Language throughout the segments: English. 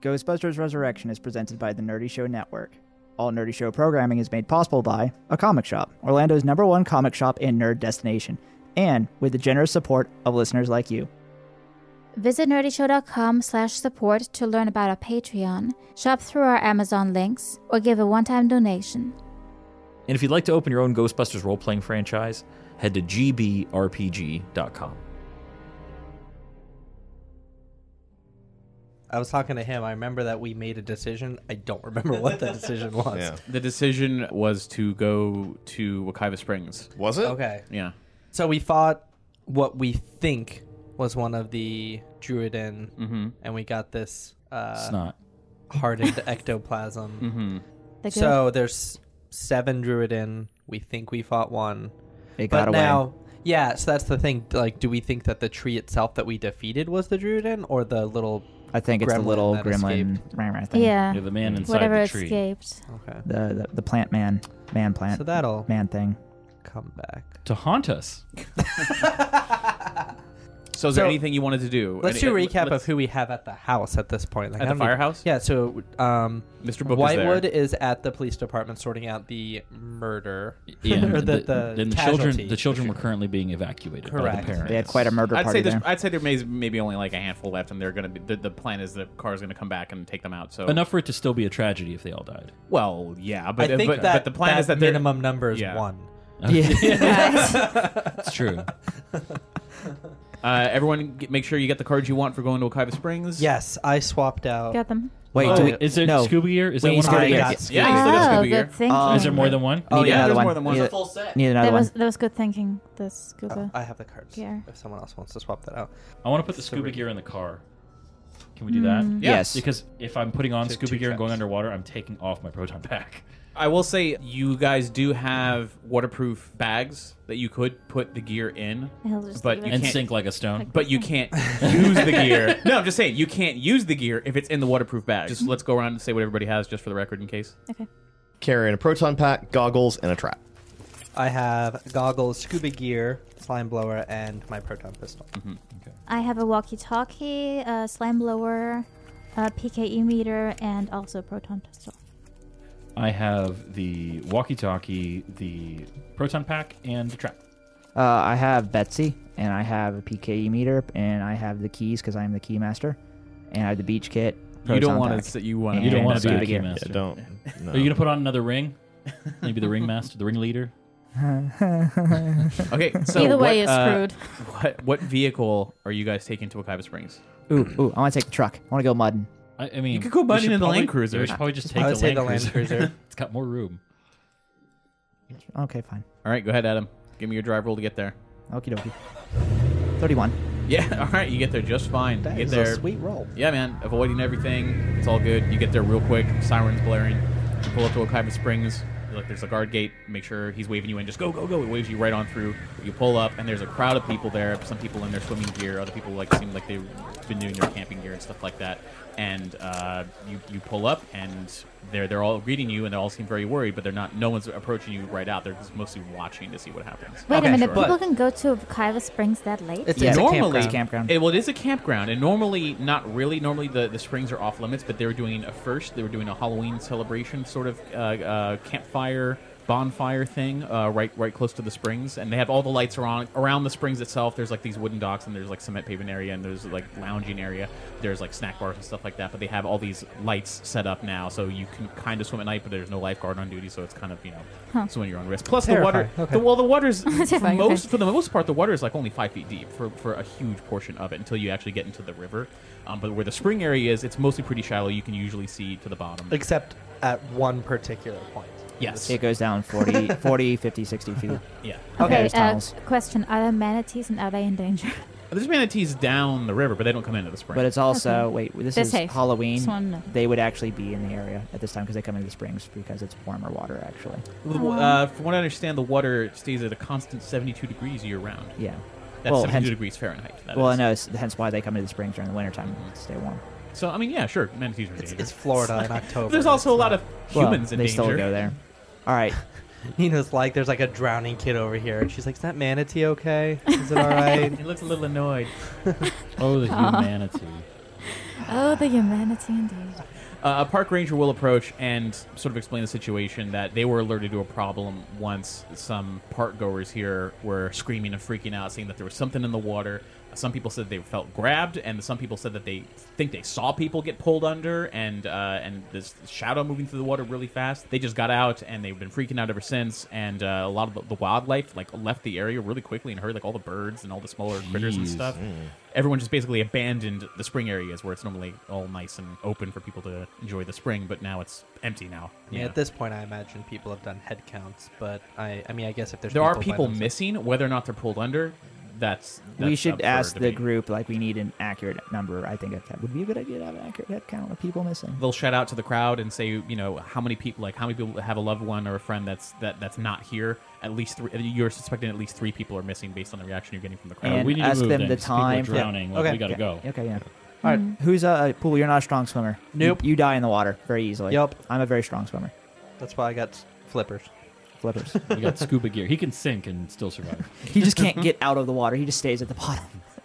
Ghostbusters Resurrection is presented by the Nerdy Show Network. All Nerdy Show programming is made possible by A Comic Shop, Orlando's #1 comic shop and nerd destination, and with the generous support of listeners like you. Visit nerdyshow.com/support to learn about our Patreon, shop through our Amazon links, or give a one-time donation. And if you'd like to open your own Ghostbusters role-playing franchise, head to gbrpg.com. I was talking to him. I remember that we made a decision. I don't remember what the decision was. Yeah. The decision was to go to Wekiva Springs. Was it? Okay. Yeah. So we fought what we think was one of the Druiden, and we got this Snot. hardened ectoplasm. Mm-hmm. So there's 7 Druiden. We think we fought one. It got But away. now, yeah, so that's the thing. Like, do we think that the tree itself that we defeated was the Druiden, or the little... I think it's the gremlin little that gremlin thing. Yeah, You're the man inside whatever the tree. escaped. Okay. The plant man plant So that'll man thing. come back. To haunt us. So is there anything you wanted to do? Let's do a recap of who we have at the house at this point. Like, At I the don't need- firehouse? Yeah, so Mr. Book Whitewood is is at the police department sorting out the murder. Yeah, or and then casualty. the children were currently being evacuated by Correct. the parents. They had quite a murder I'd party say there. I'd say there may maybe only like a handful left, and they're gonna be the plan is the car is gonna come back and take them out. So Enough for it to still be a tragedy if they all died. Well, yeah, but I think but the plan is that they're- minimum number is Yeah. 1. It's true. Everyone, make sure you get the cards you want for going to Wekiva Springs. Yes, I swapped out. Got them. Wait, Oh, do we, Is it no. scuba gear? Is that We one of scuba the gear. got Yeah. scuba Yeah, you still got Oh, scuba gear. good thinking. Is there more than one? Oh, Need yeah, another there's one. more than one. Need It's a a- full set. Need another one. That was good thinking. The scuba. I have the cards. Yeah. If someone else wants to swap that out. I want to put the scuba gear in the car. Can we do that? Yes. Because if I'm putting on Two- scuba two gear and going traps. underwater, I'm taking off my proton pack. I will say you guys do have waterproof bags that you could put the gear in, He'll just but leave you it. And can't- sink like a stone. but you can't use the gear. No, I'm just saying you can't use the gear if it's in the waterproof bag. Just let's go around and say what everybody has, just for the record, in case. Okay. Carrying a proton pack, goggles, and a trap. I have goggles, scuba gear, slime blower, and my proton pistol. I have a walkie-talkie, a slime blower, a PKE meter, and also a proton pistol. I have the walkie-talkie, the proton pack, and the trap. I have Betsy, and I have a PKE meter, and I have the keys because I am the key master, and I have the beach kit. You don't proton want pack. to. You want. And You don't want to be scuba the gear. key master. Yeah, don't. No. Are you gonna put on another ring? Maybe the ring master, the ring leader. Okay, so Either way, what, you're screwed. What vehicle are you guys taking to Wekiva Springs? Ooh, I want to take the truck. I want to go mudding. I mean, You could go we mudding should in the probably- Land Cruiser. We should probably just I take would the say Land the Land Cruiser. It's got more room. Okay, fine. All right, go ahead, Adam. Give me your drive roll to get there. Okie dokie. 31. Yeah, all right, you get there just fine. That you is get there. a sweet roll. Yeah, man, avoiding everything. It's all good. You get there real quick. Sirens blaring. You pull up to Wekiva Springs. Like, there's a guard gate. Make sure he's waving you in. Just go, go, go. He waves you right on through. You pull up, and there's a crowd of people there. Some people in their swimming gear. Other people seem like they've been doing their camping gear and stuff like that. And you pull up, and they're all greeting you, and they all seem very worried. But they're not. No one's approaching you right out. They're just mostly watching to see what happens. Wait Okay, a minute. sure. People can go to Wekiva Springs that late? It's, Yeah, it's a normally- campground. Campground. Well, it is a campground, and normally, not really. Normally, the springs are off limits, but they were doing they were doing a Halloween celebration sort of campfire bonfire thing right close to the springs, and they have all the lights around the springs itself. There's like these wooden docks, and there's like cement pavement area, and there's like lounging area. There's like snack bars and stuff like that, but they have all these lights set up now, so you can kind of swim at night, but there's no lifeguard on duty, so it's kind of swim at your own risk. Plus the water, Terrifying. the water's Terrifying, okay. for the most part, the water is like only 5 feet deep for a huge portion of it until you actually get into the river. But where the spring area is, it's mostly pretty shallow. You can usually see to the bottom. Except at one particular point. Yes. It goes down 40, 50, 60 feet. Yeah. Okay, there's tunnels. Question. Are there manatees and are they in danger? There's manatees down the river, but they don't come into the spring. But it's also, Okay. wait, this They're is safe. Halloween. Just wanna know. They would actually be in the area at this time because they come into the springs because it's warmer water, actually. From what I understand, the water stays at a constant 72 degrees year round. Yeah. That's well, 72 hence, degrees Fahrenheit. that well, is. I know. Hence why they come into the springs during the wintertime to stay warm. So, I mean, yeah, sure, manatees are in danger. It's Florida in October. There's also a lot of Well, humans in they danger. still go there. All right. Nina's like, there's like a drowning kid over here. And she's like, is that manatee okay? Is it all right? He looks a little annoyed. Oh, the humanity. Oh, the humanity indeed. A park ranger will approach and sort of explain the situation that they were alerted to a problem once some park goers here were screaming and freaking out, saying that there was something in the water. Some people said they felt grabbed, and some people said that they think they saw people get pulled under, and this shadow moving through the water really fast. They just got out, and they've been freaking out ever since. And a lot of the wildlife left the area really quickly and heard all the birds and all the smaller critters and stuff. Everyone just basically abandoned the spring areas where it's normally all nice and open for people to enjoy the spring, but now it's empty now. Yeah, at this point, I imagine people have done head counts, but I mean, I guess if there are by people themselves- missing, whether or not they're pulled under. That's we should up for ask the debate. group, like, we need an accurate number. I think would be a good idea to have an accurate head count of people missing. They'll shout out to the crowd and say, how many people have a loved one or a friend that's not here. At least three. You're suspecting at least 3 people are missing based on the reaction you're getting from the crowd. And we need ask to move them then, the 'cause people are time. drowning. Yeah. Okay. We gotta Yeah. go. Okay, yeah. All right. Who's Pool? You're not a strong swimmer. Nope. You die in the water very easily. Yep. I'm a very strong swimmer. That's why I got flippers. Flippers. We got scuba gear. He can sink and still survive. He just can't get out of the water. He just stays at the bottom.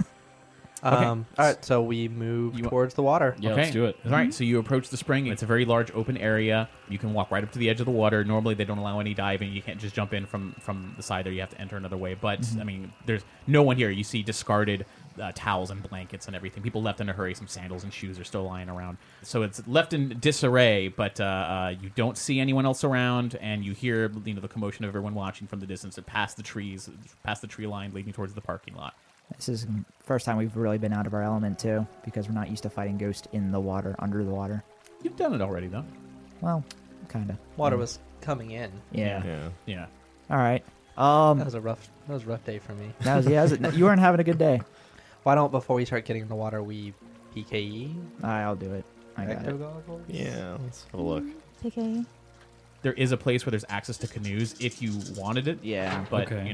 All right, so we move You- towards the water. Yeah, Okay. let's do it. All right, so you approach the spring. It's a very large open area. You can walk right up to the edge of the water. Normally, they don't allow any diving. You can't just jump in from the side there. You have to enter another way. But, I mean, there's no one here. You see discarded towels and blankets and everything. People left in a hurry. Some sandals and shoes are still lying around. So it's left in disarray, but you don't see anyone else around, and you hear the commotion of everyone watching from the distance and past the trees, past the tree line leading towards the parking lot. This is the first time we've really been out of our element, too, because we're not used to fighting ghosts in the water, under the water. You've done it already, though. Well, kind of. Water was coming in. Yeah. Yeah. All right. That was a rough day for me. You weren't having a good day. Why don't before we start getting in the water we PKE? I'll do it. I got Ecto it. goggles? Yeah, let's have a look. Okay. There is a place where there's access to canoes if you wanted it. Yeah. But, Okay.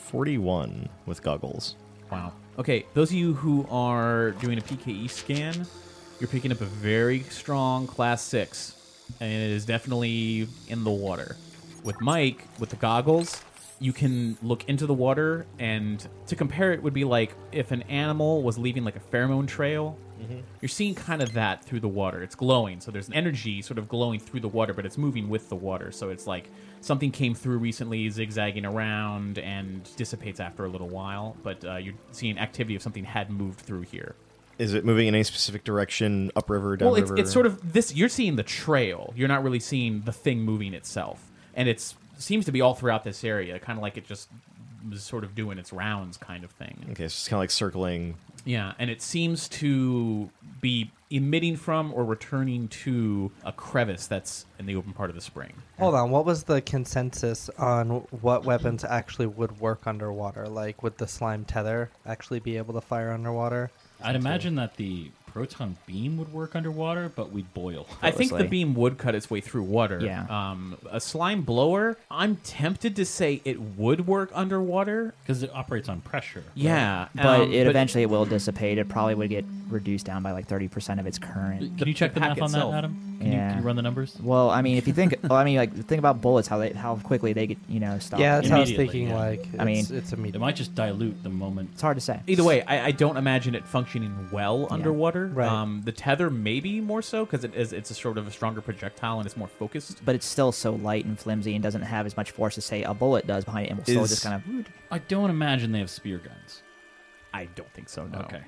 41 with goggles. Wow. Okay, those of you who are doing a PKE scan, you're picking up a very strong class 6, and it is definitely in the water. With Mike, with the goggles, you can look into the water, and to compare it would be like if an animal was leaving like a pheromone trail. You're seeing kind of that through the water. It's glowing, so there's energy sort of glowing through the water, but it's moving with the water. So it's like something came through recently, zigzagging around, and dissipates after a little while. But you're seeing activity of something had moved through here. Is it moving in any specific direction, upriver, Well, downriver? it's sort of this. You're seeing the trail. You're not really seeing the thing moving itself, and it seems to be all throughout this area, kind of like it just was sort of doing its rounds, kind of thing. Okay, so it's kind of like circling. Yeah, and it seems to be emitting from or returning to a crevice that's in the open part of the spring. Hold on, what was the consensus on what weapons actually would work underwater? Like, would the slime tether actually be able to fire underwater? I'd imagine that the proton beam would work underwater, but we'd boil. I think the Honestly. beam would cut its way through water. Yeah. A slime blower, I'm tempted to say it would work underwater. Because it operates on pressure. right? Yeah. But eventually it will dissipate. It probably would get reduced down by like 30% of its current. Can you check the pack math on that, itself. Adam? Can Yeah. you run the numbers? Well, I mean, if you think, think about bullets, how quickly they get, stopped. Yeah, that's how I was Immediately, thinking. yeah. Like, I mean, it's It immediate. might just dilute the moment. It's hard to say. Either way, I don't imagine it functioning well underwater. Right. The tether maybe more so because it's a sort of a stronger projectile and it's more focused. But it's still so light and flimsy and doesn't have as much force as, say, a bullet does behind it, and will still Is- just kind of. I don't imagine they have spear guns. I don't think so. No. Okay.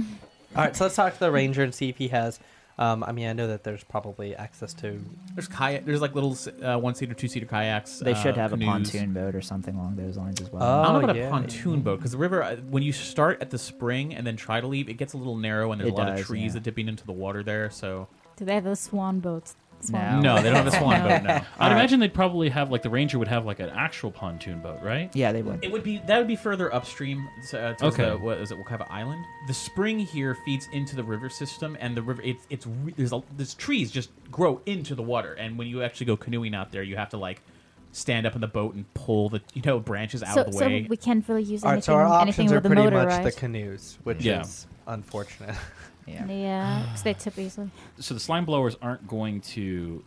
All right, so let's talk to the ranger and see if he has. I mean, I know that there's probably access to. There's kayak. There's like little 1-seater, 2-seater kayaks. They should have canoes. a pontoon boat or something along those lines as well. I don't know Oh, about yeah. a pontoon boat because the river, when you start at the spring and then try to leave, it gets a little narrow and there's It a lot does, of trees yeah. that dipping into the water there. So Do they have a swan boat? Swan No. no, they don't have a swan boat. No. I'd imagine they'd probably have, like, the ranger would have, like, an actual pontoon boat, right? Yeah, they would. It would be further upstream. Towards Okay. the, what is it? Wakava Island. The spring here feeds into the river system, and the river. There's trees just grow into the water, and when you actually go canoeing out there, you have to like stand up in the boat and pull the branches out So, of the so way. we can't really use All right, anything, so our anything options are with the pretty motor, much right? the canoes, which Yeah. is unfortunate. Yeah. Yeah, because they tip easily. So the slime blowers aren't going to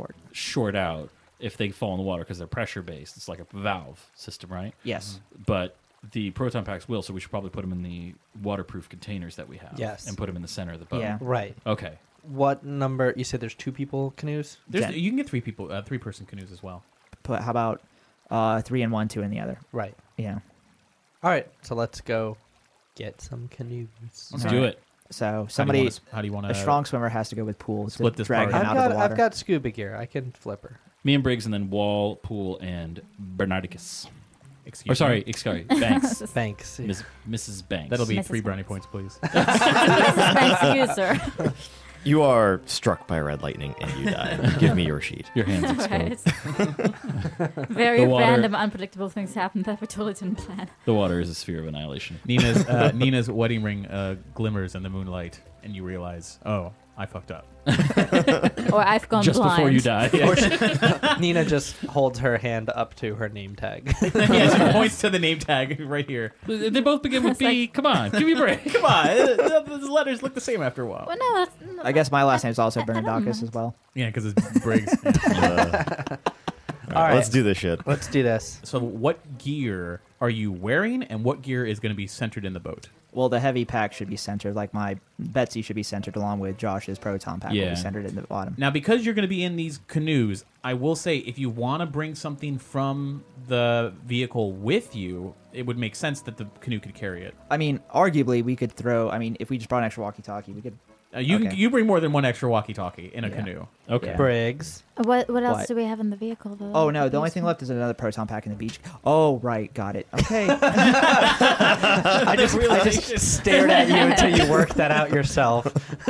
short out if they fall in the water because they're pressure based. It's like a valve system, right? Yes. But the proton packs will, so we should probably put them in the waterproof containers that we have. Yes. And put them in the center of the boat. Yeah. Right. Okay. What number? You said there's 2 people canoes? There's, you can get 3-person canoes as well. But how about 3 in one, 2 in the other? Right. Yeah. All right. So let's go get some canoes. Let's All do right. it. So somebody, How do you want a strong swimmer has to go with Pool split to this drag party? him out of the water. I've got scuba gear. I can flip her. Me and Briggs, and then Wall, Pool, and Bernardicus. Excuse Or me. sorry, Banks. Thanks. Mrs. Banks. That'll be Mrs. 3 brownie Banks. points, please. Mrs. Banks, you, sir. You are struck by red lightning and you die. Give me your sheet. Your hands explode. Right. Very The water- random, unpredictable things happen that we totally didn't plan. The water is a sphere of annihilation. Nina's wedding ring glimmers in the moonlight, and you realize, oh, I fucked up. Or I've gone Just blind. before you die. Nina just holds her hand up to her name tag. Yeah, she points to the name tag right here. They both begin with B. Come on, give me a break. Come on, the letters look the same after a while. Well, no, I guess my last name is also I don't Bernardakis mind. as well. Yeah, because it's Briggs. All right, right. let's do this shit. Let's do this. So, what gear are you wearing, and what gear is going to be centered in the boat? Well, the heavy pack should be centered, like my Betsy should be centered along with Josh's proton pack will Yeah. be centered in the bottom. Now, because you're going to be in these canoes, I will say if you want to bring something from the vehicle with you, it would make sense that the canoe could carry it. I mean, arguably, we could throw, I mean, if we just brought an extra walkie-talkie, we could... Okay. You bring more than one extra walkie-talkie in a Yeah. canoe. Okay. Yeah. Briggs. What else What? do we have in the vehicle, though? Oh, no, the only thing left is another proton pack in the beach. Oh, right, got it. Okay. I just stared at you until you worked that out yourself.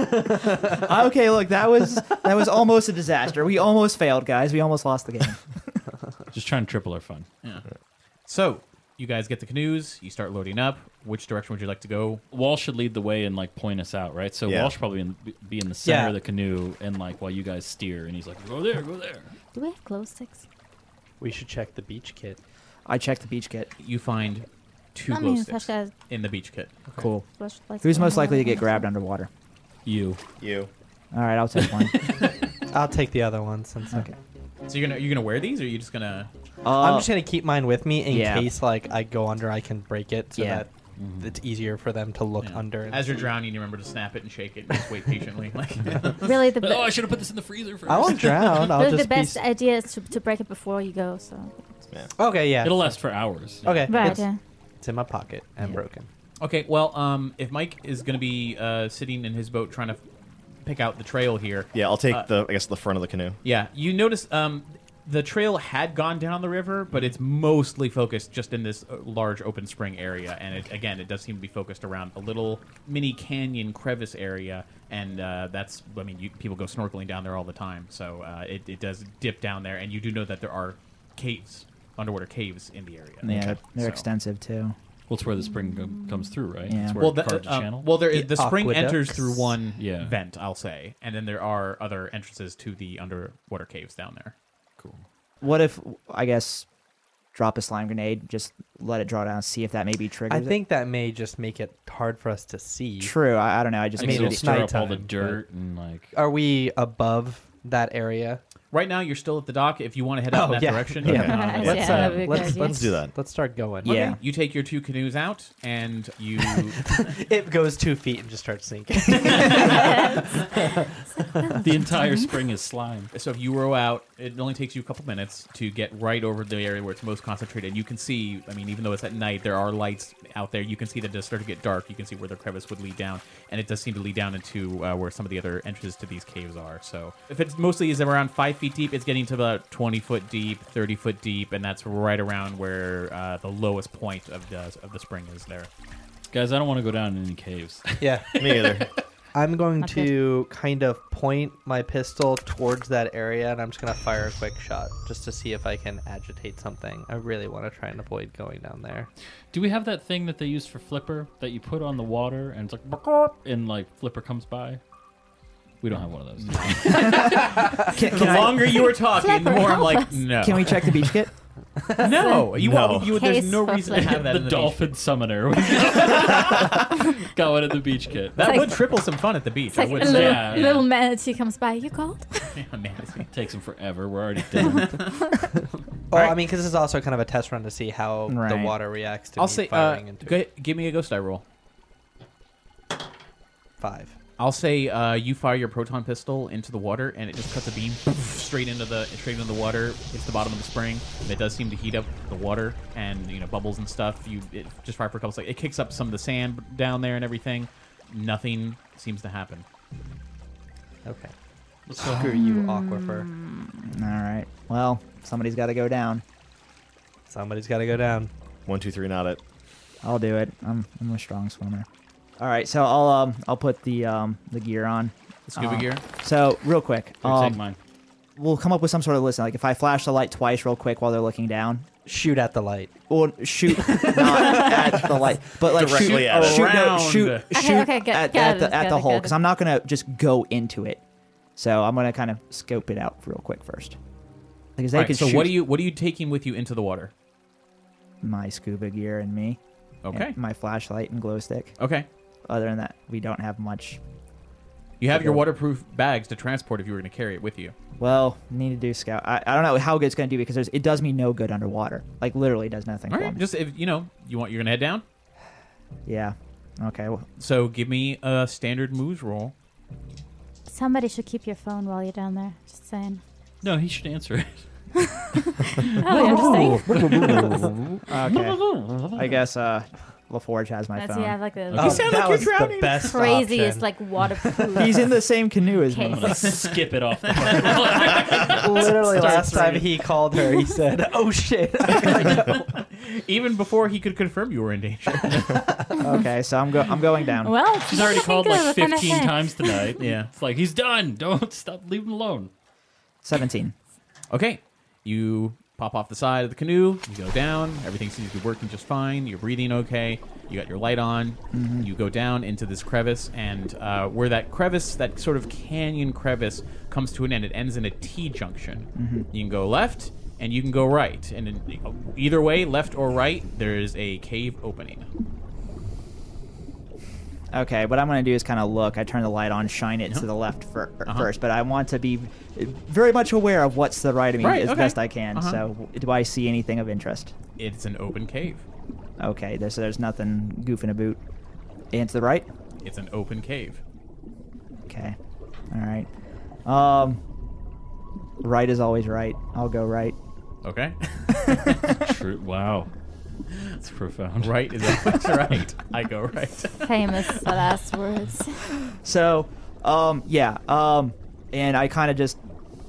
Okay, look, that was almost a disaster. We almost failed, guys. We almost lost the game. Just trying to triple our fun. Yeah. So, you guys get the canoes, you start loading up. Which direction would you like to go? Wall should lead the way and like point us out, right? So Yeah. Wall should probably be in the center Yeah. of the canoe, and like while you guys steer, and he's like, "Go there, go there." Do we have glow sticks? We should check the beach kit. I checked the beach kit. You find 2 I glow mean, sticks flashlights, in the beach kit. Cool. flashlights. Who's most likely to get grabbed underwater? You. You. All right, I'll take one. I'll take the other one since Okay. So you're gonna wear these, or are you just gonna? I'm just gonna keep mine with me in yeah. case like I go under, I can break it so Yeah. that it's easier for them to look Yeah. under. And As you're see. drowning, you remember to snap it and shake it, and just wait patiently. Like, Really, the, Oh, I should have put this in the freezer first. I won't drown. I'll really just the best be. idea is to break it before you go. So Okay, yeah. It'll last for hours. Okay, right, it's, yeah. it's in my pocket and Yeah. broken. okay, well, if Mike is gonna be sitting in his boat trying to pick out the trail here, Yeah, I'll take the front of the canoe. yeah, you notice the trail had gone down the river, but it's mostly focused just in this large open spring area, and it does seem to be focused around a little mini canyon crevice area, and that's, I mean, people go snorkeling down there all the time, so it does dip down there, and you do know that there are caves, underwater caves in the area. Yeah, they're So- extensive too. Well, it's where the spring comes through, right? Yeah. It's where Well, it carves a channel. the spring aqueducts. enters through one Yeah. vent, I'll say, and then there are other entrances to the underwater caves down there. Cool. What if, I guess, drop a slime grenade, just let it draw down, see if that maybe triggers I it? think that may just make it hard for us to see. True, I don't know. I just I made mean, it'll it. stir up all the nighttime, dirt and like. Are we above that area? Right now, you're still at the dock. If you want to head out in that yeah. direction, Yeah. you can. Yeah, Let's, that'd be a good let's idea. Let's do that. Let's start going. Yeah. You take your 2 canoes out, and you It goes 2 feet and just starts sinking. The entire spring is slime. so if you row out, it only takes you a couple minutes to get right over the area where it's most concentrated. You can see, I mean, even though it's at night, there are lights out there. You can see that it does start to get dark. You can see where the crevice would lead down, and it does seem to lead down into where some of the other entrances to these caves are. So if it's mostly is around 5 feet deep, it's getting to about 20 foot deep, 30 foot deep, and that's right around where the lowest point of the spring is there. Guys, I don't want to go down in any caves. Yeah. Me either. I'm going Not to kind of point my pistol towards that area, and I'm just going to fire a quick shot just to see if I can agitate something. I really want to try and avoid going down there. Do we have that thing that they use for Flipper that you put on the water and it's like, "Bark," and like Flipper comes by? We don't have one of those. Can The I- longer you were talking, the Flipper, more I'm help like, us. no. Can we check the beach kit? No, you No. won't. You, there's Case no for reason to Flipper. have that The in the dolphin summoner. Got one at the beach kit. That like- would triple some fun at the beach. It's like I a would little, say. Yeah. little manatee comes by. You called? Yeah, manatee. Takes him forever. We're already done. Well, I mean, because this is also kind of a test run to see how the Right. water reacts to I'll me say, firing into it. give me a ghost die roll. 5. I'll say you fire your proton pistol into the water, and it just cuts a beam straight into the water. Hits the bottom of the spring. And it does seem to heat up the water and bubbles and stuff. It just fire for a couple seconds. It kicks up some of the sand down there and everything. Nothing seems to happen. Okay. Screw you, Aquifer. All right. Well, somebody's got to go down. Somebody's got to go down. 1, 2, 3, not it. I'll do it. I'm a strong swimmer. All right, so I'll put the gear on. The scuba gear. So real quick, Here, take mine. we'll come up with some sort of list. Like if I flash the light twice real quick while they're looking down, Shoot at the light. or shoot not at the light, but like Directly shoot, at it. shoot, no, Around. shoot, Okay, shoot okay, got at it, the got it, hole got because it. I'm not gonna just go into it. So I'm gonna kind of scope it out real quick first. Because they All right, could so shoot what are you taking with you into the water? my scuba gear and me, Okay. and my flashlight and glow stick. Okay. Other than that, we don't have much. You have your waterproof bags to transport if you were going to carry it with you. Well, need to do scout. I don't know how good it's going to do because it does me no good underwater. Like literally does nothing All for right. me. Just if you're going to head down. Yeah. Okay. Well, So give me a standard moves roll. Somebody should keep your phone while you're down there. Just saying. No, he should answer it. Oh, interesting. okay. I guess LaForge has my That's phone. yeah, like the You sound like that you're was drowning. the best craziest, option. like waterproof. He's in the same canoe as me. Okay. I'm gonna skip it off. The Literally Start last time free. he called her, he said, "Oh shit." I gotta go." Even before he could confirm you were in danger. Okay, so I'm going down. Well, She's already called like what can I 15 say? times tonight. Yeah. It's like he's done. Don't stop. Leave him alone. 17. Okay. You pop off the side of the canoe. You go down. Everything seems to be working just fine. You're breathing okay. You got your light on. You go down into this crevice, and where that crevice, that sort of canyon crevice, comes to an end, it ends in a T-junction. You can go left, and you can go right. And in, either way, left or right, there is a cave opening. Okay, what I'm going to do is kind of look. I turn the light on, shine it to the left first, but I want to be very much aware of what's the right of me Right, as okay. best I can. So, do I see anything of interest? It's an open cave. Okay, there's nothing goofing about. And to the right? It's an open cave. Okay. All right. Right is always right. I'll go right. Okay. True. Wow. That's profound. Right is always right. I go right. Famous last words. So, yeah. And I kind of just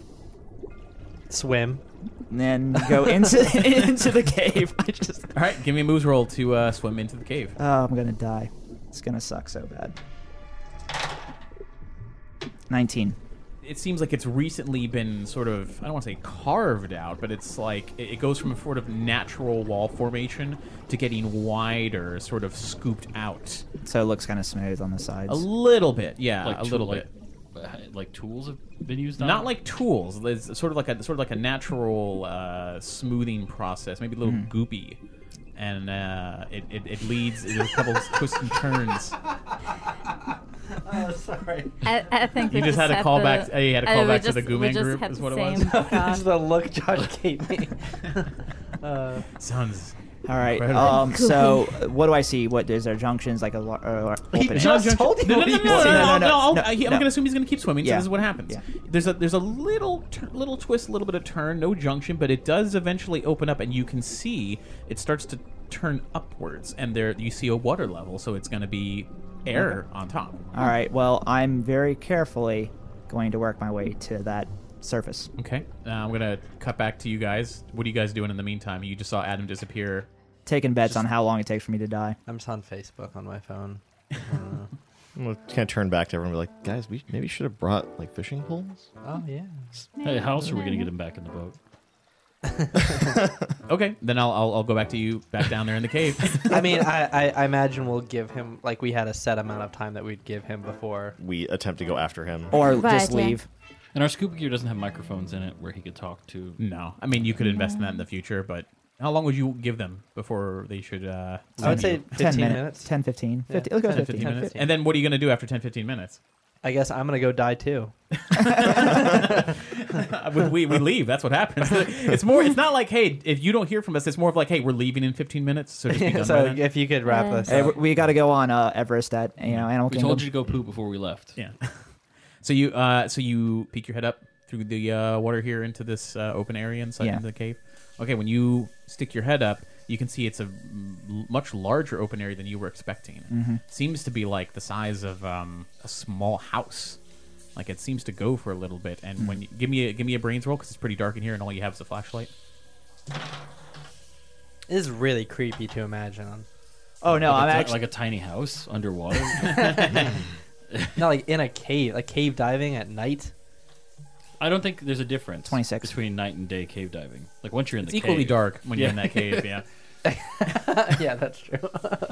Swim. then go into into the cave. I just All right, give me a moves roll to swim into the cave. I'm gonna die. It's gonna suck so bad. 19. It seems like it's recently been sort of, I don't want to say carved out, but it's like it goes from a sort of natural wall formation to getting wider, sort of scooped out. So it looks kind of smooth on the sides. A little bit, yeah, Like a little like, bit. Like tools have been used on Not it? like tools. It's sort of like a natural smoothing process, maybe a little goopy, and it leads. There's a couple twists and turns. Oh, sorry. I think You we just had to had call the- back. You had to call we back to just- the we Gooman just group. had Is the what it same was. thought. Just the look Josh gave me. Sounds. All right. Incredible. So what do I see? What is there? Junctions like a He opening? just told you No, what he no, said. I'm no. going to assume he's going to keep swimming. So Yeah. this is what happens. Yeah. There's a little twist, a little bit of turn, no junction, but it does eventually open up, and you can see it starts to turn upwards, and there you see a water level, so it's going to be air on top. All right. Well, I'm very carefully going to work my way to that surface. Okay, I'm going to cut back to you guys. What are you guys doing in the meantime? You just saw Adam disappear. Taking bets on how long it takes for me to die. I'm just on Facebook on my phone. I'm gonna kind of turn back to everyone and be like, guys, we maybe should have brought like fishing poles. Oh yeah. Hey, how else are we going to get him back in the boat? Okay, then I'll go back to you, back down there in the cave. I mean, I imagine we'll give him like we had a set amount of time that we'd give him before. We attempt to go after him. Or Right, just yeah. leave. And our scuba gear doesn't have microphones in it where he could talk to. No, I mean you could invest in that in the future, but how long would you give them before they should? I would say 10 15 minutes. 10, 15. Yeah. 50, let's go 10, 15. 15 minutes. 15. And then what are you going to do after 10, 15 minutes? I guess I'm gonna go die too. we leave. That's what happens. It's more. It's not like, hey, if you don't hear from us, it's more of like, hey, we're leaving in 15 minutes. So just be done by So then. if you could wrap us Hey, up. we got to go on Everest at Animal We Kingdom. told you to go poop before we left. Yeah. So you peek your head up through the water here into this open area inside Yeah. into the cave. Okay, when you stick your head up, you can see it's a much larger open area than you were expecting. Mm-hmm. Seems to be like the size of a small house. Like it seems to go for a little bit. And when you, give me a brains roll because it's pretty dark in here and all you have is a flashlight. It is really creepy to imagine. Oh, no, I'm Like actually... like a tiny house underwater. Not like in a cave, like cave diving at night. I don't think there's a difference 26. between night and day cave diving. Like once you're in It's the equally cave, dark when you're in Yeah. that cave. Yeah. Yeah, that's true.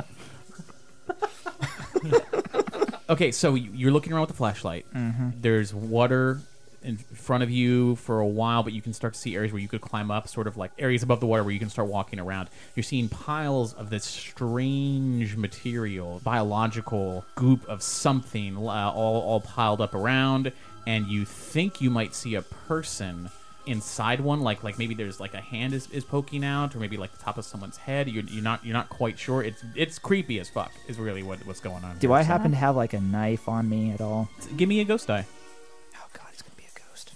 Okay, so you're looking around with the flashlight. There's water in front of you for a while, but you can start to see areas where you could climb up, sort of like areas above the water where you can start walking around. You're seeing piles of this strange material, biological goop of something, all piled up around, and you think you might see a person inside one, like maybe there's like a hand is poking out, or maybe like the top of someone's head. You're not quite sure. It's creepy as fuck. Is really what's going on. Do here. I happen to have like a knife on me at all? Give me a ghost die. Oh, God, it's going to be a ghost.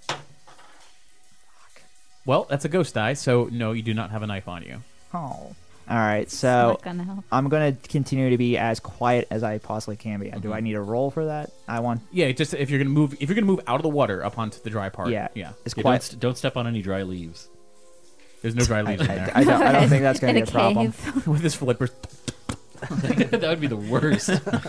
Well, that's a ghost die, so no, you do not have a knife on you. Oh. All right, It's so not gonna help. I'm going to continue to be as quiet as I possibly can be. Do I need a roll for that? I want... Yeah, just if you're gonna move out of the water up onto the dry part. Yeah. yeah. As Yeah, quiet... don't step on any dry leaves. There's no dry leaves in there. I don't think that's going In to be a problem. cave. With his flippers. That would be the worst.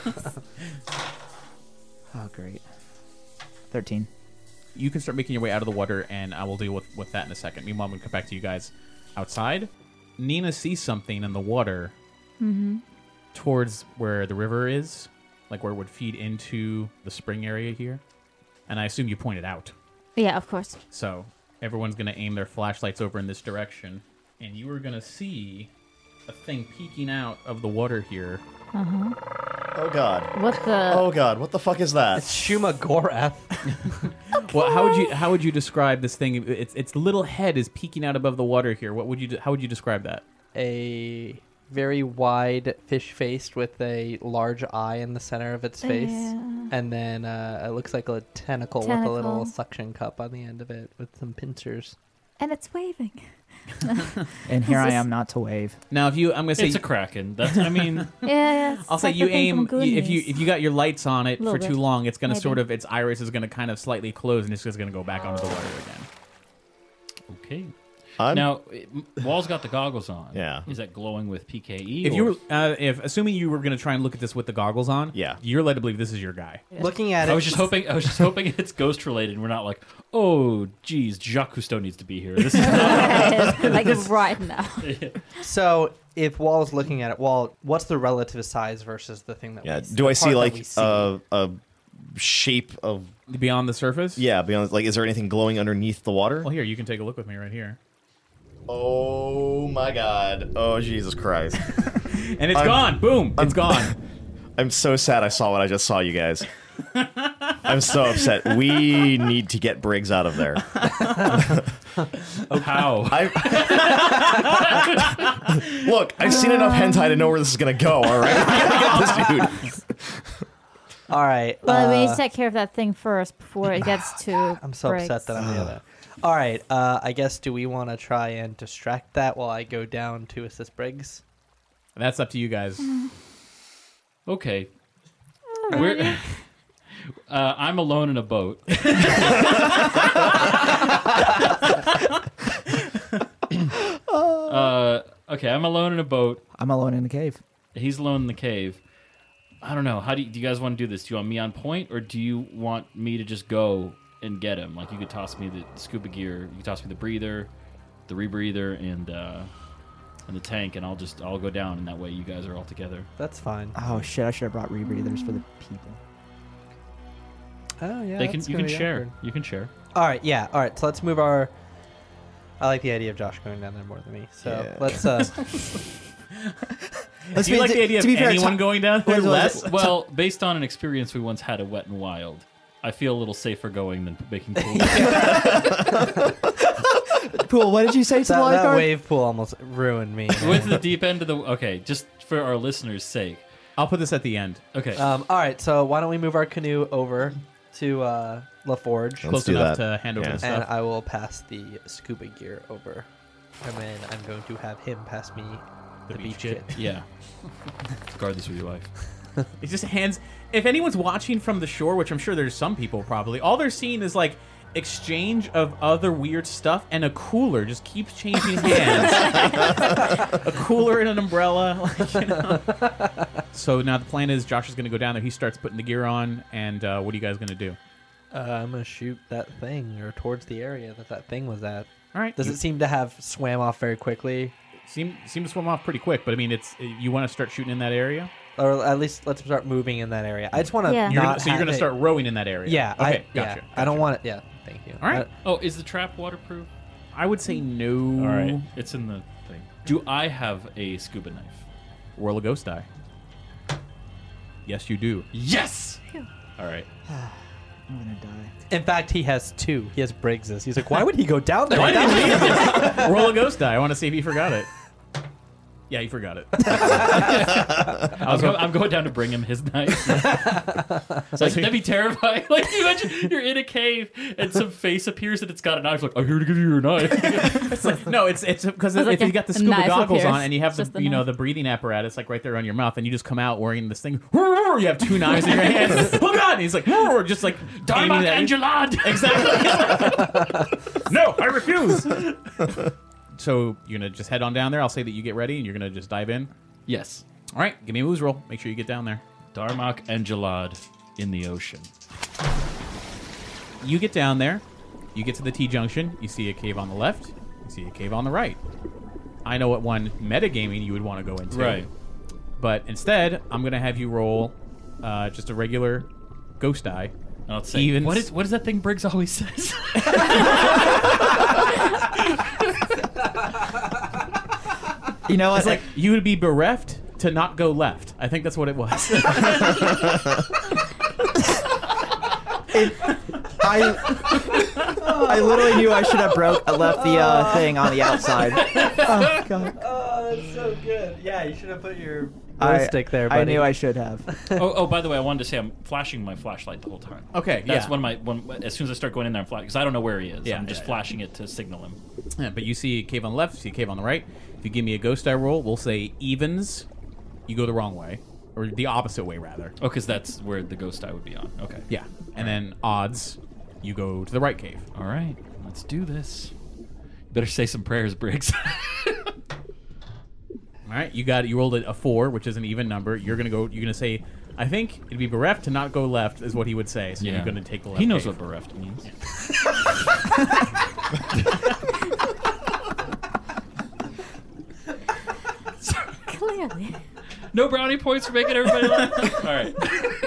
Oh, great. 13. You can start making your way out of the water, and I will deal with that in a second. Meanwhile, I'm gonna come back to you guys outside. Nina sees something in the water towards where the river is, like where it would feed into the spring area here. And I assume you pointed out. Yeah, of course. So everyone's going to aim their flashlights over in this direction. And you are going to see a thing peeking out of the water here. Oh god. What the? Oh god. What the fuck is that? It's Shuma Gorath. Well, how would you describe this thing? Its little head is peeking out above the water here. How would you describe that? A very wide fish face with a large eye in the center of its face. Yeah. And then it looks like a tentacle with a Tentacle. little suction cup on the end of it with some pincers. And it's waving. And here I This is- am not to wave. Now, if you, I'm going to say, It's a kraken. That's. I mean, Yeah, it's I'll say like you the thing aim from if you Goonies. got your lights on it for Little too bit, long, it's going to maybe. sort of its iris is going to kind of slightly close and it's just going to go back onto the water again. okay. I'm- Now, Wall's got the goggles on. Yeah. Is that glowing with PKE? If or- you were, if assuming you were going to try and look at this with the goggles on, Yeah. you're led to believe this is your guy. Looking at it, I was just hoping it's ghost related. And we're not like, oh, geez, Jacques Cousteau needs to be here. This is like right now. so if Wall's looking at it, Wall, what's the relative size versus the thing that Yeah. we see? Do I the see part that like we see? a shape of? Beyond the surface? Yeah. Beyond. Like, is there anything glowing underneath the water? Well, here, you can take a look with me right here. Oh my god. Oh Jesus Christ. And it's gone. Boom. It's gone. I'm so sad I saw what I just saw, you guys. I'm so upset. We need to get Briggs out of there. how. Look, I've seen enough hentai to know where this is going to go, all right? We gotta get this dude. All right. Well, we need to take care of that thing first before it gets to. I'm so Briggs. upset that I'm the other. All right. I guess do we want to try and distract that while I go down to assist Briggs? That's up to you guys. Okay. We're, I'm alone in a boat. Okay, I'm alone in a boat. I'm alone in the cave. He's alone in the cave. I don't know. How do you guys want to do this? Do you want me on point, or do you want me to just go and get him? Like, you could toss me the scuba gear, you could toss me the breather, the rebreather, and the tank, and I'll go down, and that way you guys are all together. That's fine. Oh, shit. I should have brought rebreathers for the people. Oh yeah, You that's can gonna be share. awkward. You can share. All right, yeah. All right, so let's move our. I like the idea of Josh going down there more than me. So Yeah. let's. Let's Do you like the idea of anyone Tom- going down there What is less? it? Well, based on an experience we once had at Wet and Wild, I feel a little safer going than making pool. Pool, what did you say to the that lifeguard? wave pool almost ruined me. We went to the deep end of the. Okay, just for our listeners' sake. I'll put this at the end. Okay. All right, so why don't we move our canoe over to La Forge, Let's Close do enough that. to hand over Yeah. the and stuff. I will pass the scuba gear over, and then I'm going to have him pass me the beach kit. Yeah. Guard this with your life. It just hands. If anyone's watching from the shore, which I'm sure there's some people probably, all they're seeing is like exchange of other weird stuff, and a cooler just keeps changing hands. A cooler and an umbrella. Like, you know. So now the plan is Josh is going to go down there. He starts putting the gear on, and what are you guys going to do? I'm gonna shoot that thing or towards the area that thing was at. All right. Does it seem to have swam off very quickly, seem to swim off pretty quick? But I mean, it's you want to start shooting in that area. or at least let's start moving in that area? I just want to Yeah. So you're going to start rowing in that area. Yeah. Okay. Gotcha. I don't want it. Yeah. Thank you. All right. Oh, is the trap waterproof? I would say no. All right. It's in the thing. Do I have a scuba knife? Roll a ghost die. Yes, you do. Yes! All right. I'm gonna die. In fact, he has two. He has Briggs's. He's like, why would he go down there? Why without did me? you need this? Roll a ghost die. I want to see if he forgot it. Yeah, he forgot it. I'm going down to bring him his knife. Like, that'd be terrifying. Like, you imagine you're in a cave and some face appears and it's got a knife. Like, I'm here to give you your knife. It's like, no, it's because It's if like you a- got the a scuba knife goggles appears. on and you have Just the the knife. the breathing apparatus like right there on your mouth, and you just come out wearing this thing. You have two knives in your hands. Oh God! And he's like, just like aiming Darmak at you. Angelad! Exactly. No, I refuse. So you're gonna just head on down there. I'll say that you get ready, and you're gonna just dive in. Yes. All right, give me a moves roll. Make sure you get down there. Darmak Angelad in the ocean. You get down there. You get to the T-junction. You see a cave on the left. You see a cave on the right. I know what one metagaming you would want to go into. Right. But instead, I'm going to have you roll just a regular ghost die. And I'll say, Evens. what is that thing Briggs always says? You know what? It's like you would be bereft to not go left. I think that's what it was. I literally knew I should have left the thing on the outside. Oh god. Oh, that's so good. Yeah, you should have put your I- stick there, buddy. I knew I should have. oh, by the way, I wanted to say I'm flashing my flashlight the whole time. Okay, That's yeah. when as soon as I start going in there, I'm flashing because I don't know where he is. Yeah, I'm just yeah. flashing it to signal him. Yeah, but you see a cave on the left, you see a cave on the right. If you give me a ghost die roll, we'll say evens, you go the wrong way. Or the opposite way, rather. Oh, because that's where the ghost eye would be on. Okay. Yeah. And then odds, you go to the right cave. All right, let's do this. Better say some prayers, Briggs. All right, you rolled a 4, which is an even number. You're gonna say, I think it'd be bereft to not go left, is what he would say. So you're gonna take the left. He knows cave. what bereft means. Clearly. No brownie points for making everybody laugh. All right.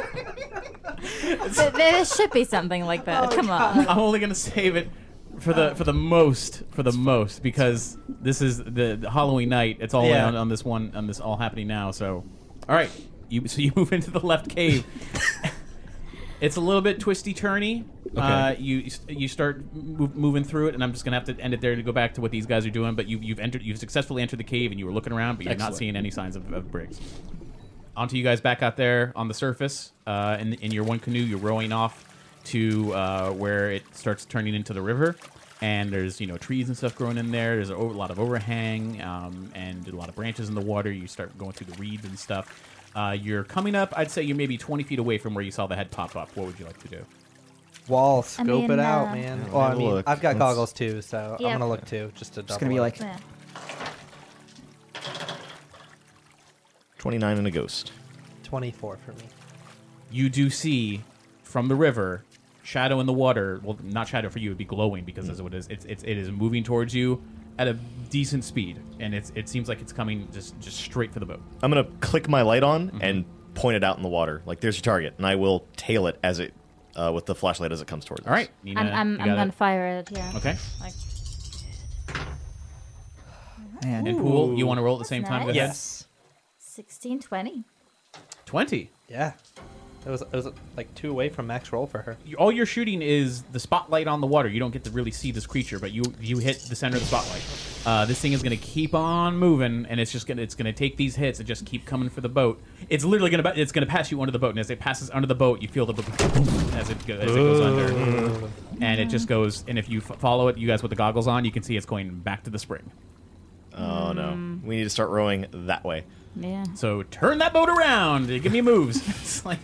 There should be something like that. Come on. I'm only gonna save it for the most because this is the Halloween night. It's all Yeah. on this all happening now. So, all right, you move into the left cave. It's a little bit twisty turny. Okay. You start moving through it, and I'm just gonna have to end it there to go back to what these guys are doing. But you've successfully entered the cave, and you were looking around, but you're not Excellent. seeing any signs of Briggs. Onto you guys back out there on the surface. In your one canoe, you're rowing off to where it starts turning into the river, and there's trees and stuff growing in there. There's a lot of overhang and a lot of branches in the water. You start going through the reeds and stuff. You're coming up. I'd say you're maybe 20 feet away from where you saw the head pop up. What would you like to do? Wall, scope mean, it out, man. Well, I have a mean, look. I've got Let's- goggles too, so Yeah. I'm gonna look too, just to double. It's gonna be up. like Yeah. 29 and a ghost. 24 for me. You do see from the river shadow in the water. Well, not shadow for you. It'd be glowing because that's what it is. It is moving towards you at a decent speed, and it seems like it's coming just straight for the boat. I'm going to click my light on and point it out in the water. Like, there's your target. And I will tail it as it with the flashlight as it comes towards us. All right, Nina, I'm you got gonna it? fire it. Yeah. Okay. Like, Man. And Pool, you want to roll at the same time? Go nice. ahead. Yes. 16, 20. 20. Yeah. It was like 2 away from max roll for her. All you're shooting is the spotlight on the water. You don't get to really see this creature, but you hit the center of the spotlight. This thing is going to keep on moving, and it's gonna take these hits and just keep coming for the boat. It's literally gonna pass you under the boat, and as it passes under the boat, you feel the as it goes under, and it just goes. And if you follow it, you guys with the goggles on, you can see it's going back to the spring. Oh no, we need to start rowing that way. Yeah. So turn that boat around. Give me moves. It's like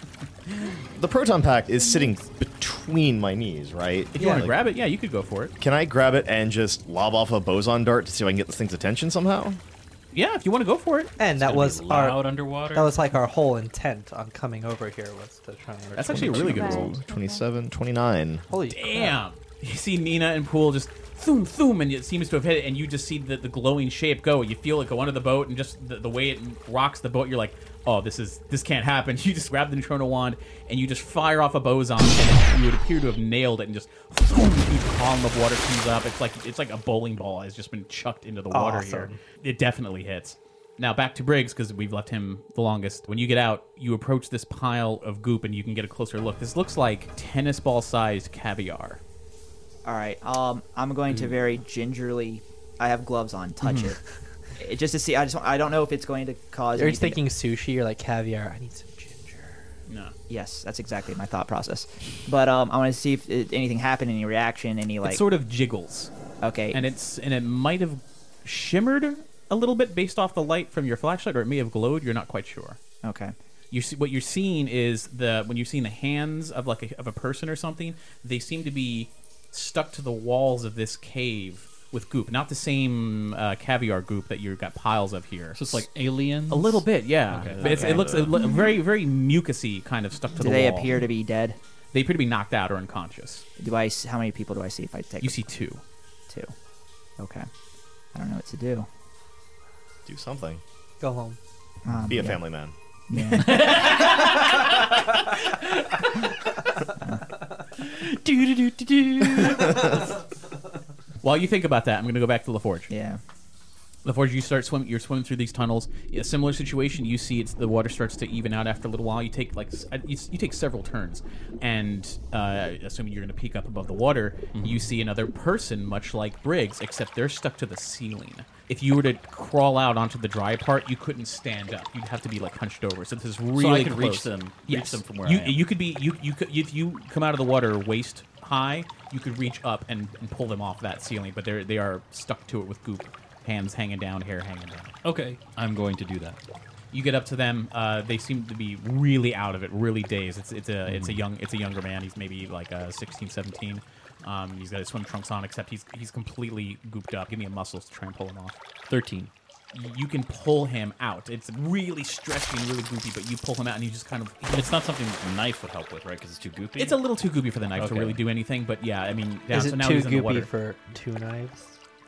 The proton pack is sitting between my knees, right? if you want to grab it, yeah, you could go for it. Can I grab it and just lob off a boson dart to see if I can get this thing's attention somehow? Yeah, if you want to go for it. And that Gonna was be loud our underwater. that was like our whole intent on coming over here was to try and. That's actually a really good Right. roll. 27, 29. Holy Damn! You see Nina and Pool just thoom, thoom, and it seems to have hit it, and you just see the glowing shape go. You feel it go under the boat, and just the way it rocks the boat, you're like, oh, this can't happen. You just grab the neutrino wand, and you just fire off a boson, and you would appear to have nailed it, and just thoom, a huge column of water comes up. It's like a bowling ball has just been chucked into the water here. Awesome. It definitely hits. Now back to Briggs, because we've left him the longest. When you get out, you approach this pile of goop, and you can get a closer look. This looks like tennis ball-sized caviar. All right. I'm going to very gingerly. I have gloves on. Touch it, just to see. I don't know if it's going to cause. You're anything- thinking sushi or like caviar. I need some ginger. No. Yes, that's exactly my thought process. But I want to see if anything happened, any reaction, any like. It sort of jiggles, Okay. and it might have shimmered a little bit based off the light from your flashlight, or it may have glowed. You're not quite sure. Okay. You see, what you're seeing is when you're seeing the hands of of a person or something, they seem to be stuck to the walls of this cave with goop. Not the same caviar goop that you've got piles of here. So it's like aliens. A little bit, yeah. Okay. But it looks very, very mucusy, kind of stuck to Do the they wall. appear to be dead? They appear to be knocked out or unconscious. How many people do I see if I take? You see 2. 2. Okay. I don't know what to do. Do something. Go home. Be a Yeah. family man. Yeah. While you think about that, I'm going to go back to LaForge. Yeah. LaForge, you're swimming through these tunnels. A similar situation. You see, the water starts to even out after a little while. You take you take several turns, and assuming you're going to peek up above the water, you see another person, much like Briggs, except they're stuck to the ceiling. If you were to crawl out onto the dry part, you couldn't stand up. You'd have to be like hunched over. So this is really So I can close. reach them. Yes. Reach them from where you, I am. You could be you could if you come out of the water waist high, you could reach up and pull them off that ceiling, but they are stuck to it with goop. Hands hanging down, hair hanging down. Okay, I'm going to do that. You get up to them. They seem to be really out of it, really dazed. It's a younger man. He's maybe like 16, 17. He's got his swim trunks on, except he's completely gooped up. Give me a muscles to try and pull him off. 13. You can pull him out. It's really stretchy and really goopy, but you pull him out and you just kind of. But it's not something a knife would help with, right? Because it's too goopy. It's a little too goopy for the knife to Okay. really do anything. But yeah, I mean, Is so it now too he's in the goopy water. for 2 knives?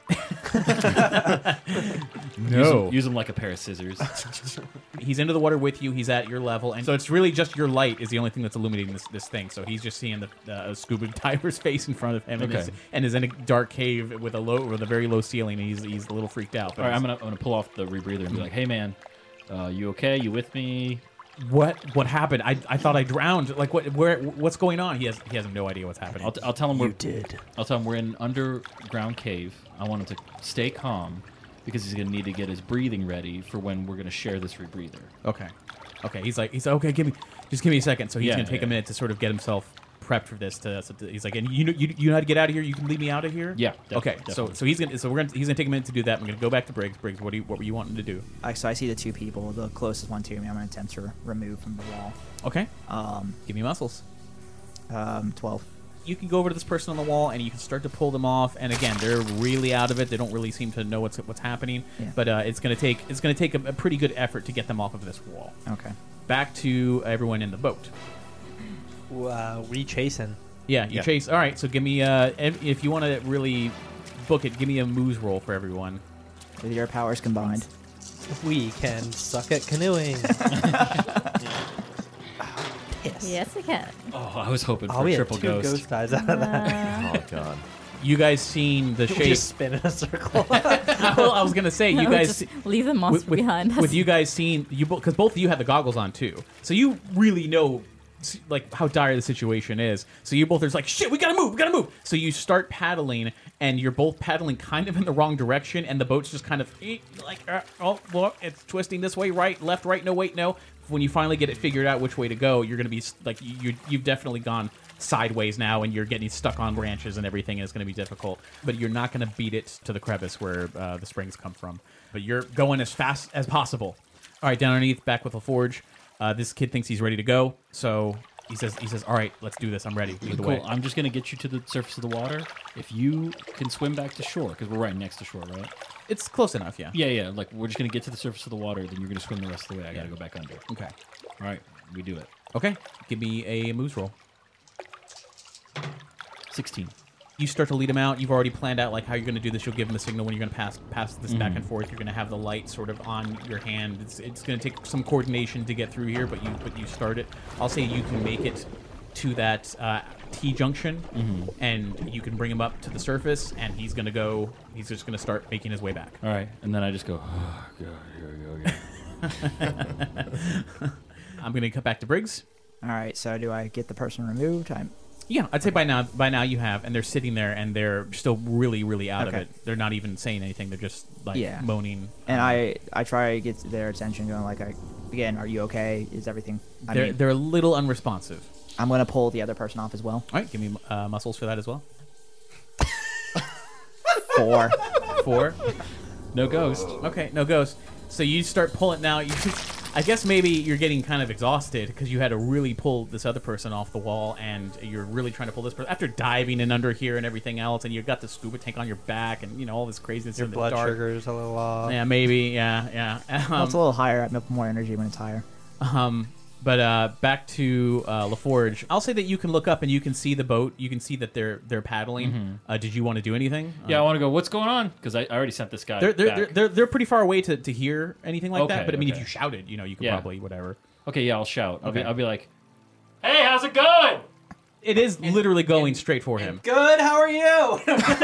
Use them like a pair of scissors. He's into the water with you. He's at your level, and so it's really just your light is the only thing that's illuminating this thing. So he's just seeing the scuba diver's face in front of him, Okay. and is in a dark cave with a very low ceiling. And he's a little freaked out. But All right, I'm gonna pull off the rebreather and be like, "Hey, man, you okay? You with me?" what happened? I thought I drowned. Like what's going on? He has no idea what's happening. I'll tell him we're. did. I'll tell him we're in an underground cave. I want him to stay calm because he's gonna need to get his breathing ready for when we're gonna share this rebreather. Okay. He's like, okay, give me a second. So he's Yeah, gonna take yeah. a minute to sort of get himself prepped for this. He's like, and you know how to get out of here. You can leave me out of here. Yeah, Okay. definitely. So he's gonna take a minute to do that. I'm gonna go back to Briggs. Briggs, what were you wanting to do? So I see the 2 people, the closest one to me. I'm going to attempt to remove from the wall. Okay. Give me muscles. 12. You can go over to this person on the wall and you can start to pull them off. And again, they're really out of it. They don't really seem to know what's happening. Yeah. But it's gonna take a pretty good effort to get them off of this wall. Okay. Back to everyone in the boat. We chasing. Yeah, you Yeah. chase. All right, so give me if you want to really book it, give me a moose roll for everyone. With your powers combined. We can suck at canoeing. Yes. Yes, we can. Oh, I was hoping Oh, for we a had triple 2 ghost. ghost eyes out of that. Oh god. You guys seen the We shape? just spin in a circle. Well, I was gonna say you No, guys just leave the monster behind us. with you guys seeing you because both of you had the goggles on too, so you really know like how dire the situation is. So you both are just like, shit, we gotta move. So you start paddling, and you're both paddling kind of in the wrong direction, and the boat's just kind of like, oh, look, it's twisting this way, right, left, right, no, wait, no. When you finally get it figured out which way to go, you're gonna be like, you've definitely gone sideways now, and you're getting stuck on branches and everything, and it's going to be difficult. But you're not going to beat it to the crevice where the springs come from. But you're going as fast as possible. All right, down underneath, back with LaForge. This kid thinks he's ready to go, so he says, "All right, let's do this. I'm ready. Lead the way." Cool. I'm just gonna get you to the surface of the water. If you can swim back to shore, because we're right next to shore, right? It's close enough, yeah. Yeah. Like we're just gonna get to the surface of the water, then you're gonna swim the rest of the way. I gotta go back under. Okay. All right, we do it. Okay. Give me a moves roll. 16. You start to lead him out. You've already planned out like how you're going to do this. You'll give him the signal when you're going to pass this back and forth. You're going to have the light sort of on your hand. It's going to take some coordination to get through here, but you start it. I'll say you can make it to that T junction, and you can bring him up to the surface, and he's going to go. He's just going to start making his way back. All right, and then I just go. Oh, God, here we go. I'm going to cut back to Briggs. All right. So do I get the person removed? Yeah, I'd say by now you have, and they're sitting there, and they're still really, really out of Okay. it. They're not even saying anything. They're just like moaning. And I try to get their attention, going like, again, are you okay? Is everything? They're a little unresponsive. I'm going to pull the other person off as well. All right, give me muscles for that as well. 4. 4. No ghost. Okay, no ghost. So you start pulling now. I guess maybe you're getting kind of exhausted because you had to really pull this other person off the wall, and you're really trying to pull this person after diving in under here and everything else, and you've got the scuba tank on your back, and all this craziness. Your in the blood dark. sugar's a little off. Yeah, maybe. Yeah. Well, it's a little higher. I have more energy when it's higher. But back to LaForge. I'll say that you can look up and you can see the boat. You can see that they're paddling. Did you want to do anything? Yeah, I want to go. What's going on? Because I already sent this guy. They're pretty far away to hear anything like that. Okay, But I mean, if okay. you shouted, you could Yeah. probably whatever. Okay, yeah, I'll shout. Okay. I'll be like, "Hey, how's it going?" It is literally going straight for him. Good. How are you?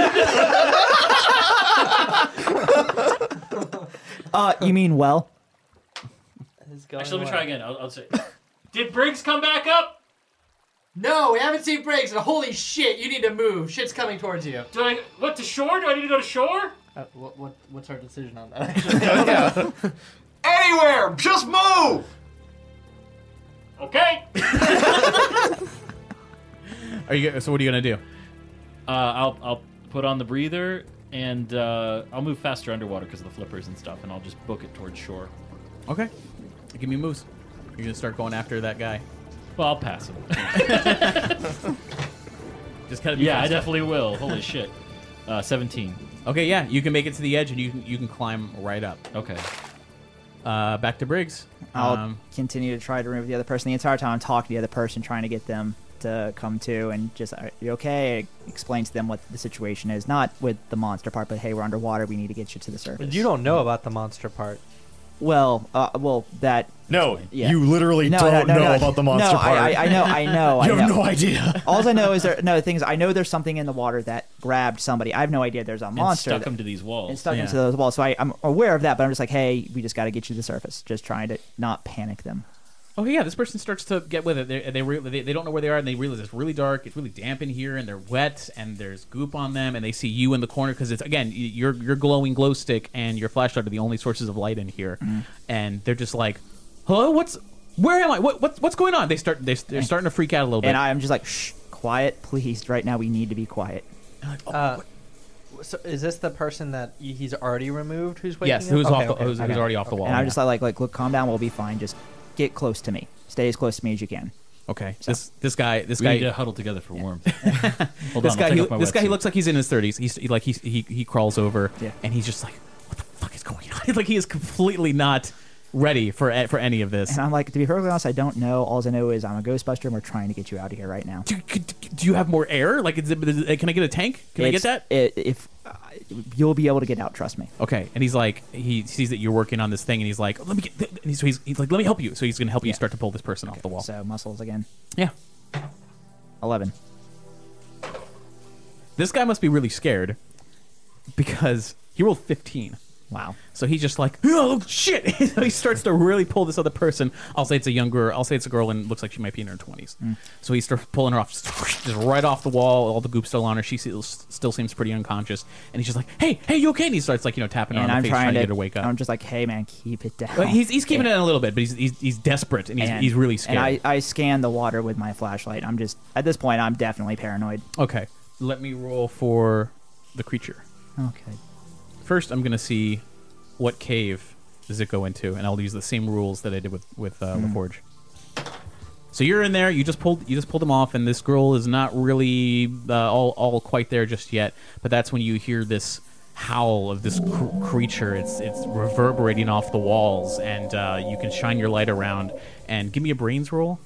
You mean well? Actually, let me try again. I'll say, "Did Briggs come back up?" No, we haven't seen Briggs, and holy shit, you need to move. Shit's coming towards you. What, to shore? Do I need to go to shore? What's our decision on that? Anywhere! Just move! Okay. So what are you gonna do? I'll put on the breather, and I'll move faster underwater because of the flippers and stuff, and I'll just book it towards shore. Okay, give me moves. You're gonna start going after that guy. Well, I'll pass him. Just kind of Yeah, I definitely will. Holy shit. 17. Okay, yeah, you can make it to the edge and you can climb right up. Okay. Back to Briggs. I'll continue to try to remove the other person. The entire time I'm talking to the other person, trying to get them to come to and just, are you okay? Explain to them what the situation is. Not with the monster part, but hey, we're underwater. We need to get you to the surface. You don't know about the monster part. Well, that... No, Yeah. you literally don't know about the monster no, part. I know. You have no idea. All I know is the thing is, I know there's something in the water that grabbed somebody. I have no idea there's a monster. And stuck him to these walls. And stuck into those walls. So I'm aware of that, but I'm just like, hey, we just got to get you to the surface. Just trying to not panic them. Oh yeah, this person starts to get with it. They don't know where they are, and they realize it's really dark, it's really damp in here, and they're wet, and there's goop on them, and they see you in the corner because it's again your glowing glow stick and your flashlight are the only sources of light in here, and they're just like, hello, where am I? What's going on? They're starting to freak out a little bit, And I'm just like, shh, quiet, please. Right now, we need to be quiet. So is this the person that he's already removed? Who's waking yes, up? who's Okay, off? Who's already off the wall? And I'm just like, look, calm down. We'll be fine. Just get close to me. Stay as close to me as you can. Okay, this guy. We need to huddle together for warmth. Hold This on, guy, I'll take off my this guy, he wetsuit. looks like he's in his 30s. He crawls over, Yeah. and he's just like, "What the fuck is going on?" Like he is completely not ready for any of this. And I'm like, to be perfectly honest, I don't know. All I know is I'm a Ghostbuster, and we're trying to get you out of here right now. Do you have more air? Like, can I get a tank? Can I get that? If you'll be able to get out, trust me. Okay. And he's like, he sees that you're working on this thing, and he's like, let me get. And he's like, let me help you. So he's gonna help you start to pull this person off the wall. So muscles again. Yeah. 11. This guy must be really scared because he rolled 15. Wow. So he's just like, oh shit! So he starts to really pull this other person. I'll say it's a girl, and looks like she might be in her 20s. So he starts pulling her off, just right off the wall. All the goop's still on her. She still seems pretty unconscious. And he's just like, hey, you okay? And he starts like tapping her on the face, trying to get her to wake up. I'm just like, hey man, keep it down. Well, he's keeping it in a little bit, but he's desperate and he's really scared. And I scan the water with my flashlight. I'm just at this point, I'm definitely paranoid. Okay, let me roll for the creature. Okay. First, I'm gonna see what cave does it go into, and I'll use the same rules that I did with LaForge. So you're in there. You just pulled him off, and this girl is not really all quite there just yet. But that's when you hear this howl of this creature. It's reverberating off the walls, and you can shine your light around. And give me a brains roll.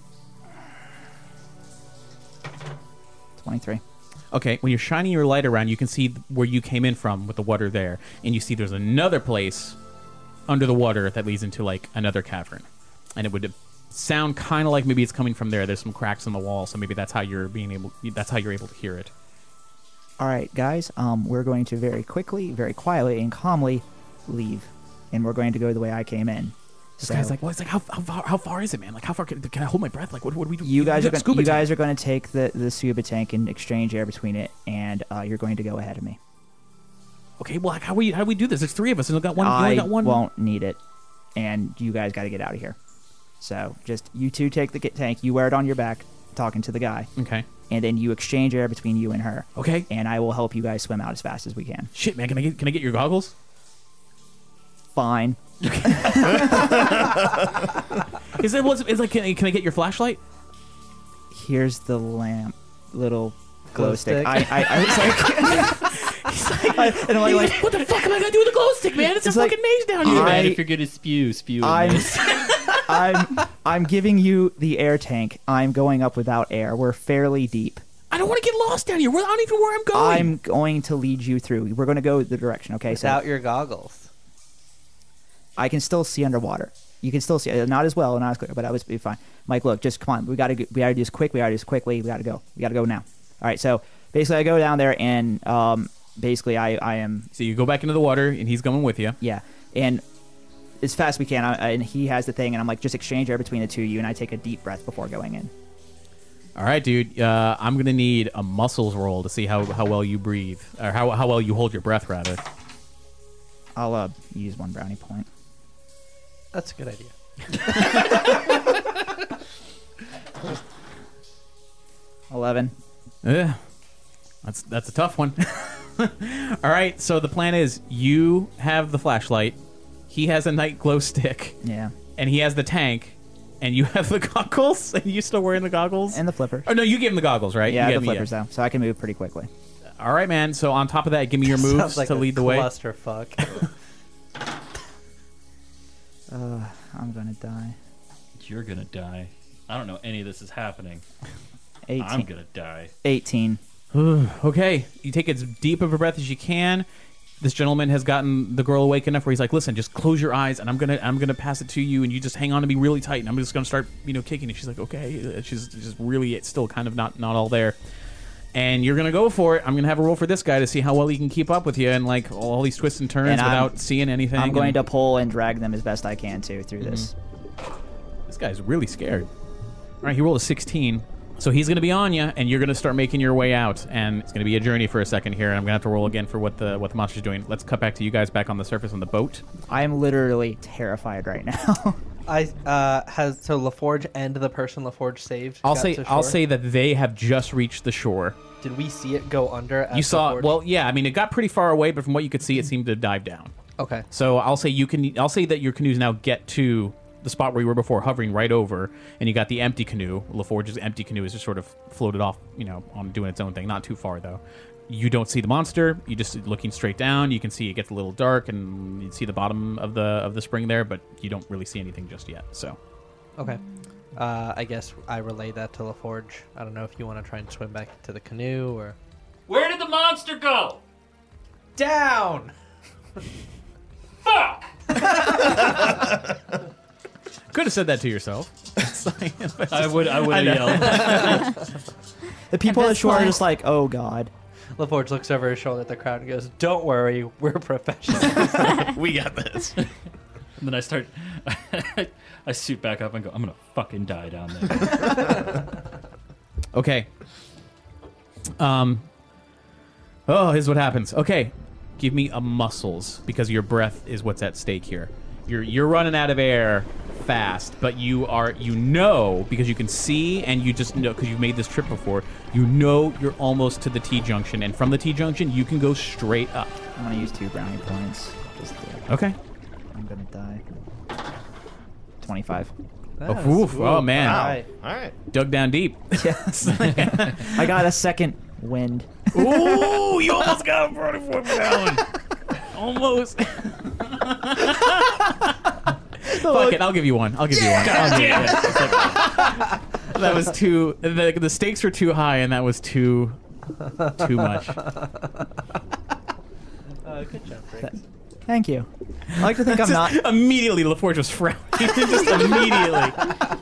23. Okay, when you're shining your light around, you can see where you came in from with the water there, and you see there's another place under the water that leads into like another cavern, and it would sound kind of like maybe it's coming from there. There's some cracks in the wall, so maybe that's how you're able to hear it. All right, guys, we're going to very quickly, very quietly, and calmly leave, and we're going to go the way I came in. This guy's like, well, it's like, how far is it, man? Like, how far can I hold my breath? Like, what do we do? You guys are going to take the scuba tank and exchange air between it, and you're going to go ahead of me. Okay, well, how do we do this? There's three of us, and we got one. I won't need it, and you guys got to get out of here. So just you two take the tank. You wear it on your back, talking to the guy. Okay. And then you exchange air between you and her. Okay. And I will help you guys swim out as fast as we can. Shit, man, can I get your goggles? Fine. Can I get your flashlight? Here's the lamp, little glow stick. stick. I was like, and I'm like, what the fuck am I gonna do with a glow stick, man? It's a fucking maze down here. Man, if you're gonna spew in this. I'm giving you the air tank. I'm going up without air. We're fairly deep. I don't want to get lost down here. I don't even know where I'm going. I'm going to lead you through. We're going to go the direction, okay? Without your goggles. I can still see underwater. You can still see, not as well, not as clear, but I would be fine. Mike, look, just come on. We got to do this quick. We got to do this quickly. We got to go. We got to go now. All right, so basically I go down there, and basically I am... So you go back into the water, and he's going with you. Yeah, and as fast as we can, and he has the thing, and I'm like, just exchange air between the two of you, and I take a deep breath before going in. All right, dude. I'm going to need a muscles roll to see how well you breathe, or how well you hold your breath, rather. I'll use 1 brownie point. That's a good idea. 11. Yeah, that's a tough one. All right, so the plan is you have the flashlight, he has a night glow stick, Yeah. and he has the tank, and you have the goggles. And you still wearing the goggles And the flippers. Oh no, you gave him the goggles, right? Yeah, You the gave him- flippers, though, so I can move pretty quickly. All right, man. So on top of that, give me your moves Sounds like to a lead the way. clusterfuck. I'm going to die. You're gonna die. I don't know any of this is happening. 18. I'm gonna die. 18. Okay, you take as deep of a breath as you can. This gentleman has gotten the girl awake enough where he's like, "Listen, just close your eyes, and I'm gonna pass it to you, and you just hang on to me really tight, and I'm just gonna start, kicking." And she's like, "Okay." She's just really still kind of not all there. And you're gonna go for it. I'm gonna have a roll for this guy to see how well he can keep up with you and like all these twists and turns And without seeing anything. I'm going to pull and drag them as best I can through this. This guy's really scared. All right, he rolled a 16. So he's going to be on you, and you're going to start making your way out. And it's going to be a journey for a second here, and I'm going to have to roll again for what the monster's doing. Let's cut back to you guys back on the surface on the boat. I am literally terrified right now. So LaForge and the person LaForge saved. I'll got say to I'll shore? say that they have just reached the shore. Did we see it go under? As You saw LaForge? well, yeah. I mean, it got pretty far away, but from what you could see, it seemed to dive down. Okay. So I'll say that your canoes now get to the spot where you were before, hovering right over, and you got the empty canoe. LaForge's empty canoe is just sort of floated off, on doing its own thing. Not too far though. You don't see the monster. You just looking straight down. You can see it gets a little dark, and you see the bottom of the spring there, but you don't really see anything just yet. So, Okay. I guess I relay that to LaForge. I don't know if you want to try and swim back to the canoe or Where did the monster go? down. Fuck! could have said that to yourself. It's like- I would have yelled. The people At on the this shore are point- just like, oh god. LaForge looks over his shoulder at the crowd and goes, "Don't worry, we're professionals." We got this. And then I start. I suit back up and go, I'm gonna fucking die down there. Okay. Oh, here's what happens. Okay, give me a muscles because your breath is what's at stake here. You're running out of air fast, but you know because you can see and you just know because you've made this trip before. You know you're almost to the T junction, and from the T junction you can go straight up. I'm gonna use 2 brownie points. Just Okay. I'm gonna die. 25. Oh, oof. Oh man, Wow. Right. All right. dug down deep. Yes. I got a second wind. Ooh, you almost got a brownie point for that one. Almost. Fuck it, I'll give you one. I'll give you one. I'll give you one. That was too. The stakes were too high, and that was too much. Good job, Briggs. Thank you. I like to think I'm not. Immediately, LaForge was frowning. Just immediately.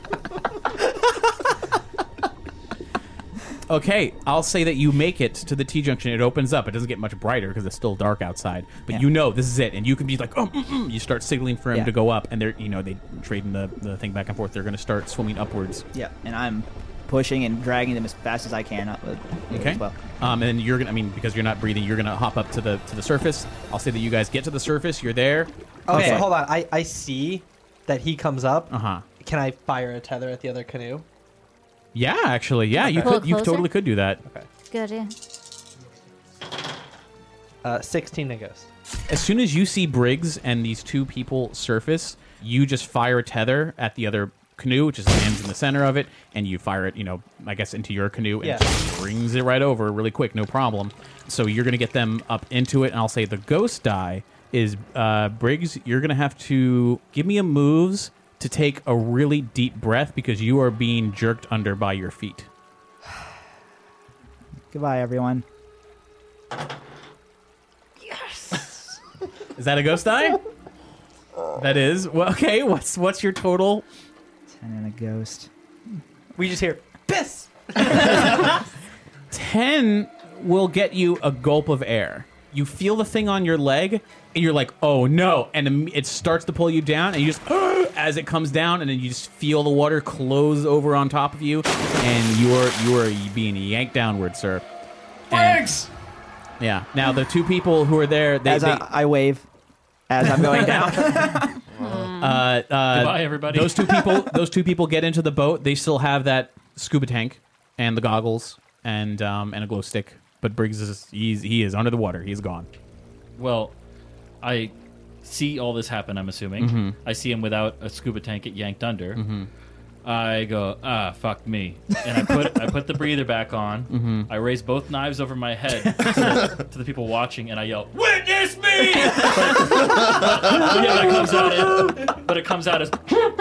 Okay, I'll say that you make it to the T junction. It opens up. It doesn't get much brighter because it's still dark outside. But Yeah. you know this is it, and you can be like, oh, you start signaling for him Yeah. to go up, and they're they trading the thing back and forth. They're going to start swimming upwards. Yeah, and I'm pushing and dragging them as fast as I can up. Okay. As well. And then you're gonna. I mean, because you're not breathing, you're gonna hop up to the surface. I'll say that you guys get to the surface. You're there. Okay, Okay. hold on. I see that he comes up. Uh huh. Can I fire a tether at the other canoe? Yeah, actually, yeah. You Pull could. You closer? totally could do that. Good, yeah. 16 to ghost. As soon as you see Briggs and these 2 people surface, you just fire a tether at the other canoe, which just lands in the center of it, and you fire it, I guess, into your canoe, and Yeah. it just brings it right over really quick, no problem. So you're going to get them up into it, and I'll say the ghost die is, Briggs, you're going to have to give me a moves to take a really deep breath because you are being jerked under by your feet. Goodbye, everyone. Is that a ghost die? That is. Well, okay, what's your total? 10 and a ghost. We just hear, piss! 10 will get you a gulp of air. You feel the thing on your leg, and you're like, oh no, and it starts to pull you down, and you just, as it comes down, and then you just feel the water close over on top of you, and you are being yanked downward, sir. Thanks! Yeah. Now, the 2 people who are there, As I wave as I'm going down. Goodbye, everybody. Those two people get into the boat. They still have that scuba tank and the goggles and a glow stick. But Briggs he is under the water. He's gone. Well, I see all this happen, I'm assuming. I see him without a scuba tank get yanked under. I go, fuck me. And I put the breather back on. I raise both knives over my head to the people watching, and I yell, "Witness me!" but it comes out as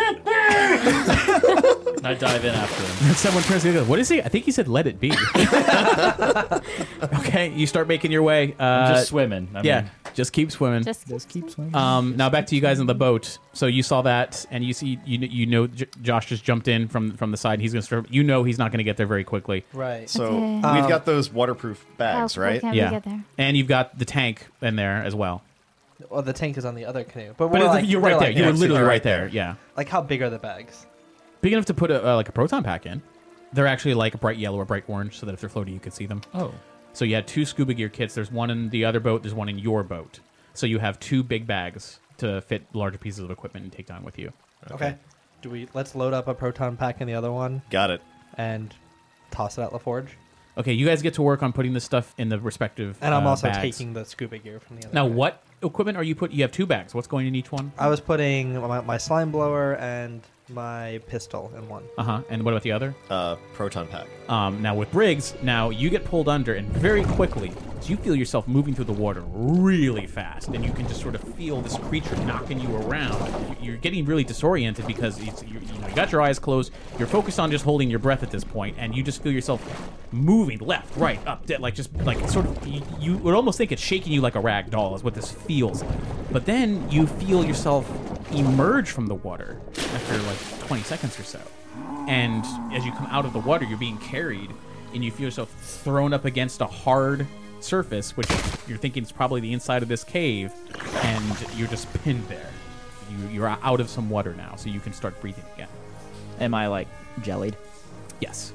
and I dive in after him. And someone turns to me and goes, "What is he?" I think he said, "Let it be." Okay, you start making your way. I'm just swimming. I Yeah, mean, just keep swimming. Just keep swimming. Now back to you guys on the boat. So you saw that, and you see, Josh just jumped in from the side. He's gonna start. He's not gonna get there very quickly. Right. So Okay. we've got those waterproof bags, How right? quick can we get there? And you've got the tank in there as well. Well, the tank is on the other canoe. But But we're like, you're we're right there. like You were next to literally it. right there. Yeah, Like, how big are the bags? big enough to put like a proton pack in. They're actually like a bright yellow or bright orange, so that if they're floating, you can see them. oh, So you had 2 scuba gear kits. There's one in the other boat. There's one in your boat. So you have 2 big bags to fit larger pieces of equipment and take down with you. Okay. Let's load up a proton pack in the other one Got it. and toss it at LaForge. Okay, you guys get to work on putting this stuff in the respective. And I'm also bags. taking the scuba gear from the other Now, guy. what equipment are you putting? You have 2 bags. What's going in each one? I was putting my slime blower and My pistol and one. And what about the other? Proton pack. Now with Briggs, now you get pulled under, and very quickly, so you feel yourself moving through the water really fast, and you can just sort of feel this creature knocking you around. You're getting really disoriented because you got your eyes closed. You're focused on just holding your breath at this point, and you just feel yourself moving left, right, up, like sort of. You would almost think it's shaking you like a rag doll, is what this feels like. But then you feel yourself emerge from the water after like 20 seconds or so. And as you come out of the water, you're being carried, and you feel yourself thrown up against a hard surface, which you're thinking is probably the inside of this cave, and you're just pinned there. You're out of some water now, so you can start breathing again. Am I like jellied? Yes.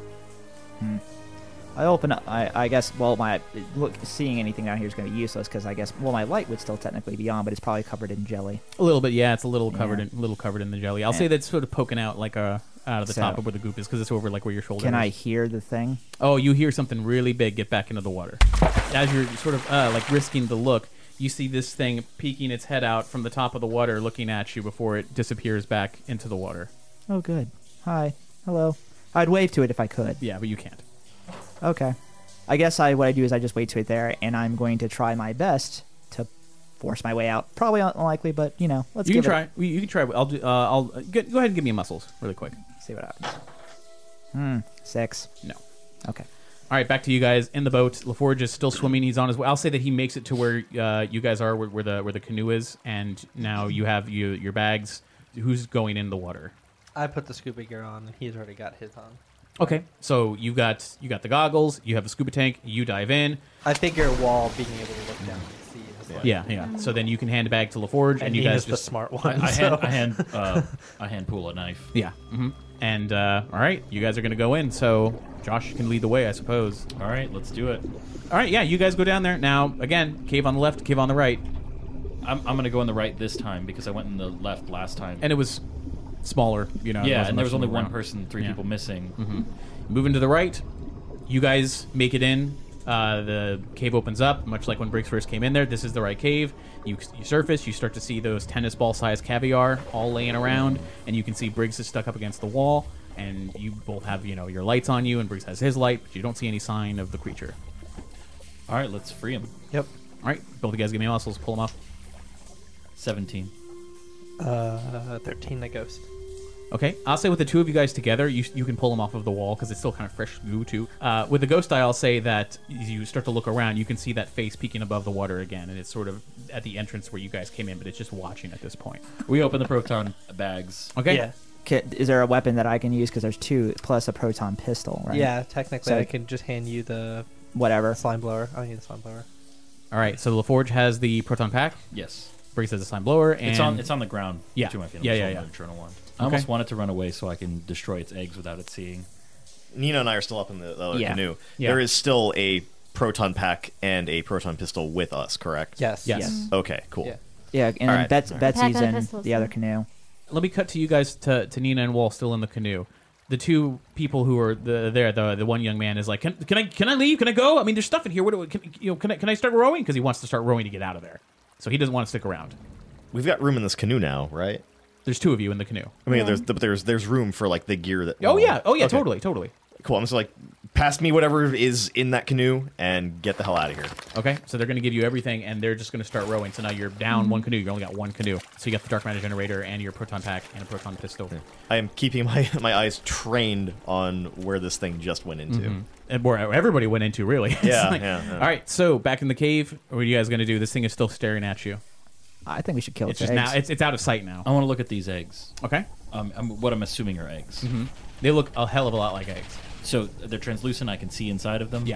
I open up. I guess. Well, seeing anything down here is going to be useless because I guess. Well, my light would still technically be on, but it's probably covered in jelly. A little bit, yeah. It's a little covered in the jelly. I'll say that's sort of poking out like out of the So- top of where the goop is because it's over like where your shoulder Can is. I hear the thing? Oh, you hear something really big get back into the water. As you're sort of like risking the look, you see this thing peeking its head out from the top of the water looking at you before it disappears back into the water. Oh, good. Hi. Hello. I'd wave to it if I could. Yeah, but you can't. Okay. I guess what I do is I just wait to it there, and I'm going to try my best to force my way out. Probably unlikely, but let's You give can try. You can try. I'll do. I'll go ahead and give me a muscles really quick. See what happens. 6. No. Okay. All right, back to you guys in the boat. LaForge is still swimming. He's on his way. I'll say that he makes it to where you guys are, where the canoe is, and now you have your bags. Who's going in the water? I put the scuba gear on, and he's already got his on. Okay, so you got the goggles. You have the scuba tank. You dive in. I figure Wall being able to look down and see is like, Yeah. So then you can hand it back to LaForge, and you he guys is the just smart one. I so- hand Pool a knife. yeah. And all right, you guys are gonna go in. So Josh can lead the way, I suppose. All right, let's do it. All right, yeah, you guys go down there. Now again, cave on the left, cave on the right, I'm gonna go in the right this time because I went in the left last time. and it was smaller. it yeah, wasn't and there much was only room one around. person, three Yeah. people missing. Moving to the right, you guys make it in. The cave opens up, much like when Briggs first came in there. This is the right cave. You surface, you start to see those tennis ball sized caviar all laying around, and you can see Briggs is stuck up against the wall, and you both have your lights on you, and Briggs has his light, but you don't see any sign of the creature. All right, let's free him. Yep. All right, both of you guys give me muscles, pull them up. 17. 13 the ghost. Okay, I'll say with the two of you guys together, you can pull them off of the wall because it's still kind of fresh goo too. With the ghost eye, I'll say that as you start to look around, you can see that face peeking above the water again, and it's sort of at the entrance where you guys came in, but it's just watching at this point. We open the proton bags. Okay. Yeah. Is there a weapon that I can use? Because there's 2 plus a proton pistol, right? Yeah, technically So- I can just hand you the Whatever. slime blower. I need a slime blower. All right, so LaForge has the proton pack. Yes. Briggs has the slime blower, and It's on the ground. Yeah. To my feelings. Yeah, It's yeah, on yeah. the Eternal one. I almost want it to run away so I can destroy its eggs without it seeing. Nina and I are still up in the Yeah. canoe. Yeah. There is still a proton pack and a proton pistol with us, correct? Yes. Yes. Okay, cool. Yeah. Yeah, and All then right. Betsy's Pack on in pistols, the other yeah. canoe. Let me cut to you guys to Nina and Wall still in the canoe. The two people who are the one young man is like, can I leave? Can I go? I mean, there's stuff in here. Can I start rowing? Because he wants to start rowing to get out of there. So he doesn't want to stick around. We've got room in this canoe now, right? There's 2 of you in the canoe. I mean, there's room for like the gear that. Oh yeah, Okay. totally. Cool. I'm just like, pass me whatever is in that canoe and get the hell out of here. Okay, so they're going to give you everything, and they're just going to start rowing. So now you're down one canoe. You only got one canoe. So you got the dark matter generator and your proton pack and a proton pistol. I am keeping my eyes trained on where this thing just went into. And where everybody went into, really. It's Yeah, like- yeah. All right, so back in the cave, what are you guys going to do? This thing is still staring at you. I think we should kill It's its just eggs. now. It's out of sight now. I want to look at these eggs. Okay, What I'm assuming are eggs. they look a hell of a lot like eggs. So they're translucent. I can see inside of them. Yeah,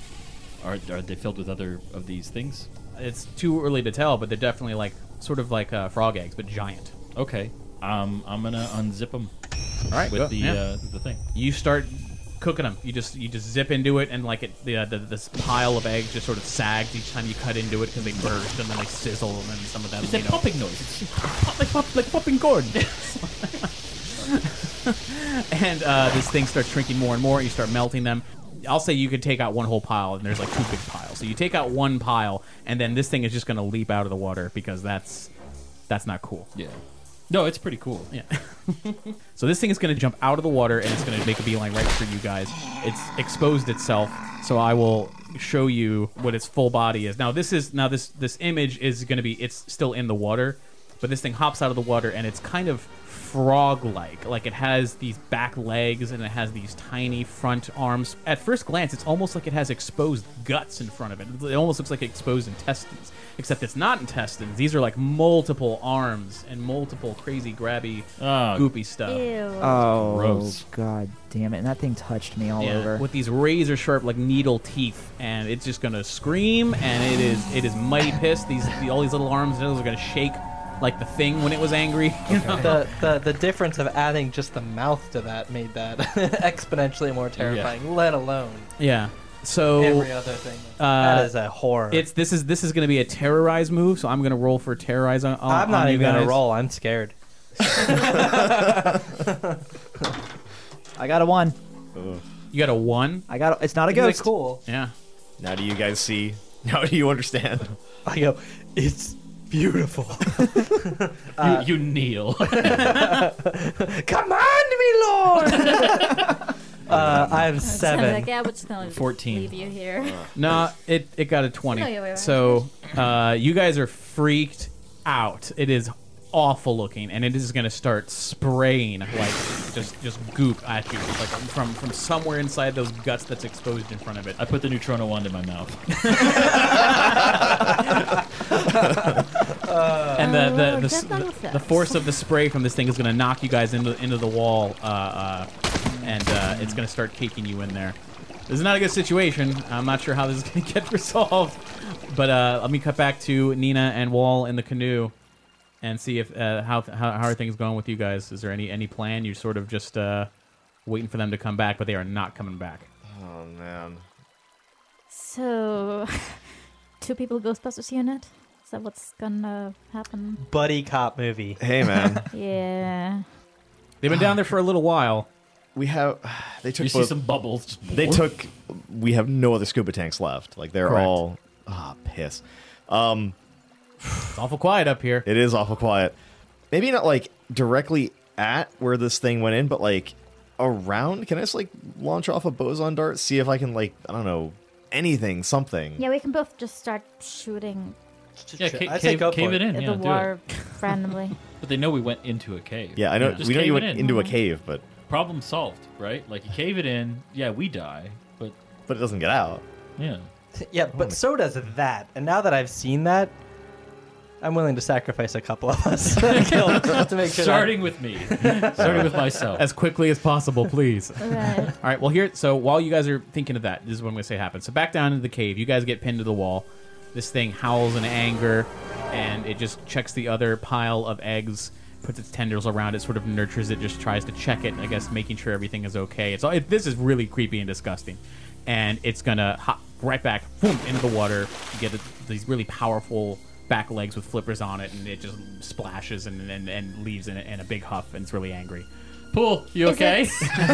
Are they filled with other of these things? it's too early to tell, but they're definitely like sort of like frog eggs, but giant. Okay. I'm gonna unzip them All right, with go. the thing. You start cooking them. You just zip into it, and like this pile of eggs just sort of sags each time you cut into it because they burst and then they sizzle, and then some of them. It's a popping noise. It's like popping corn. And this thing starts shrinking more and more. You start melting them. I'll say you could take out one whole pile, and there's like 2 big piles. So you take out one pile, and then this thing is just going to leap out of the water because that's not cool. Yeah. No, it's pretty cool. Yeah. So this thing is going to jump out of the water, and it's going to make a beeline right for you guys. It's exposed itself, so I will show you what its full body is. Now this image is going to be, it's still in the water, but this thing hops out of the water, and it's kind of frog-like. Like it has these back legs, and it has these tiny front arms. At first glance, it's almost like it has exposed guts in front of it. It almost looks like exposed intestines, except it's not intestines. These are like multiple arms and multiple crazy grabby goopy stuff. Oh, Gross. God damn it. And that thing touched me all over. With these razor sharp like needle teeth, and it's just gonna scream, and it is mighty pissed. All these little arms and are gonna shake like the Thing when it was angry. You know? The difference of adding just the mouth to that made that exponentially more terrifying, let alone So every other thing. That is a horror. This is going to be a terrorize move, so I'm going to roll for terrorize on I'm not on you even going guys. to roll. I'm scared. I got a 1. You got a 1? It's not a Isn't it ghost. cool? Yeah. Now do you guys see? Now do you understand? I go, it's beautiful. You kneel. Command me, Lord! I'm 7. Like, yeah, we're just gonna 14. leave you here. No, it got a 20. No, you're right. So you guys are freaked out. It is awful looking, and it is going to start spraying like just goop at you, like from somewhere inside those guts that's exposed in front of it. I put the Neutrona wand in my mouth. And just like the that. force of the spray from this thing is going to knock you guys into the wall, and it's going to start caking you in there. This is not a good situation. I'm not sure how this is going to get resolved, but let me cut back to Nina and Wall in the canoe and see if how are things going with you guys. Is there any plan? You're sort of just waiting for them to come back, but they are not coming back. Oh man. So, 2 people Ghostbusters unit? Is that what's gonna happen? Buddy cop movie. Hey man. Yeah. They've been down there for a little while. They took You see some bubbles. Just we have no other scuba tanks left. Like they're Correct. all piss. It's awful quiet up here. It is awful quiet. Maybe not like directly at where this thing went in, but like around. Can I just like launch off a boson dart, see if I can like, I don't know, anything, something. Yeah, we can both just start shooting Yeah, I'd say go cave for it in. Yeah, the do water it. randomly. But they know we went into a cave. Yeah, I know. Just We know cave you it went in. into a cave, but Problem solved, right? Like you cave it in. Yeah, we die, but it doesn't get out. yeah. Yeah, but so does that. And now that I've seen that, I'm willing to sacrifice a couple of us to make sure. Starting with me. Starting with myself. As quickly as possible, please. Right. All right, well, so while you guys are thinking of that, this is what I'm going to say happens. So back down into the cave, you guys get pinned to the wall. This thing howls in anger, and it just checks the other pile of eggs, puts its tendrils around it, sort of nurtures it, just tries to check it, I guess, making sure everything is okay. This is really creepy and disgusting. And it's going to hop right back boom, into the water. You get these really powerful back legs with flippers on it, and it just splashes and leaves in a big huff, and it's really angry. Pool, you Is okay?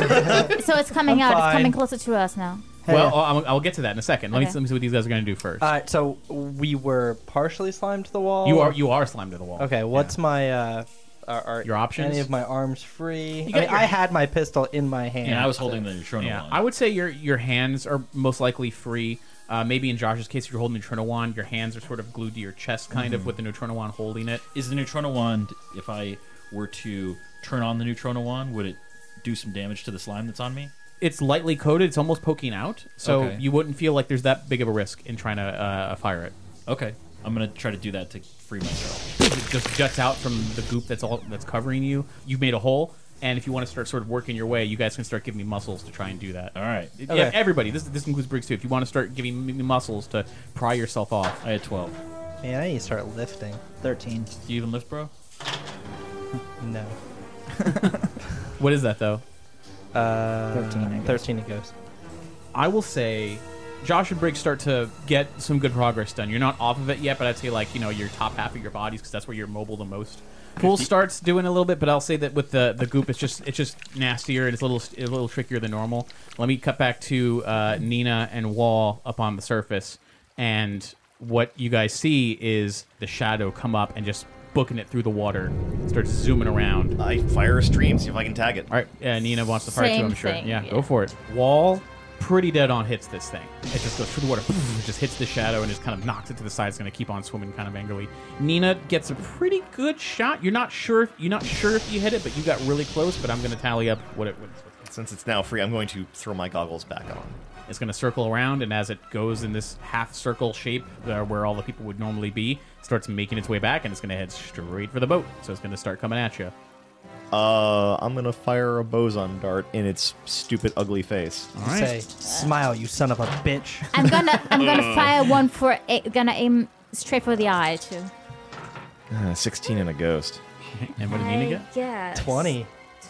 So it's coming I'm out. fine. It's coming closer to us now. Hey. Well, I'll get to that in a second. Let me Okay. see what these guys are going to do first. All right, so we were partially slimed to the wall. You are slimed to the wall. Okay, what's my are Your options? Any of my arms free? got I had my pistol in my hand. Yeah, I was so- holding the Neutrona Yeah, wand. I would say your hands are most likely free. Maybe in Josh's case, if you're holding the Neutrona wand, your hands are sort of glued to your chest, kind of, with the Neutrona wand holding it. Is the Neutrona wand, if I were to turn on the Neutrona wand, would it do some damage to the slime that's on me? It's lightly coated. It's almost poking out, so Okay. you wouldn't feel like there's that big of a risk in trying to fire it. Okay. I'm going to try to do that to free myself. It just juts out from the goop that's covering you. You've made a hole, and if you want to start sort of working your way, you guys can start giving me muscles to try and do that. All right. Yeah, everybody. This includes Briggs too. If you want to start giving me muscles to pry yourself off. I had 12. Man, I need to start lifting. 13. Do you even lift, bro? No. What is that though? 13, I guess. 13 it goes. I will say Josh and Briggs start to get some good progress done. You're not off of it yet, but I'd say like, your top half of your bodies, because that's where you're mobile the most. Pool starts doing a little bit, but I'll say that with the goop, it's just nastier and it's a little trickier than normal. Let me cut back to Nina and Wall up on the surface, and what you guys see is the shadow come up and just booking it through the water. Starts zooming around. I fire a stream, see if I can tag it. All right, Nina wants to fire too, Same I'm sure. thing, Yeah, yeah. go for it. Wall, pretty dead on hits this thing. It just goes through the water, it just hits the shadow and just kind of knocks it to the side. It's going to keep on swimming kind of angrily. Nina gets a pretty good shot. You're not sure if you hit it, but you got really close. But I'm going to tally up what it was. Since it's now free, I'm going to throw my goggles back on. It's going to circle around, and as it goes in this half circle shape where all the people would normally be, it starts making its way back, and it's going to head straight for the boat. So it's going to start coming at you. I'm going to fire a boson dart in its stupid, ugly face. All right. Say, smile, you son of a bitch. I'm gonna fire one for gonna aim straight for the eye too. 16 and a ghost. And what did Nina get? Yes. 20.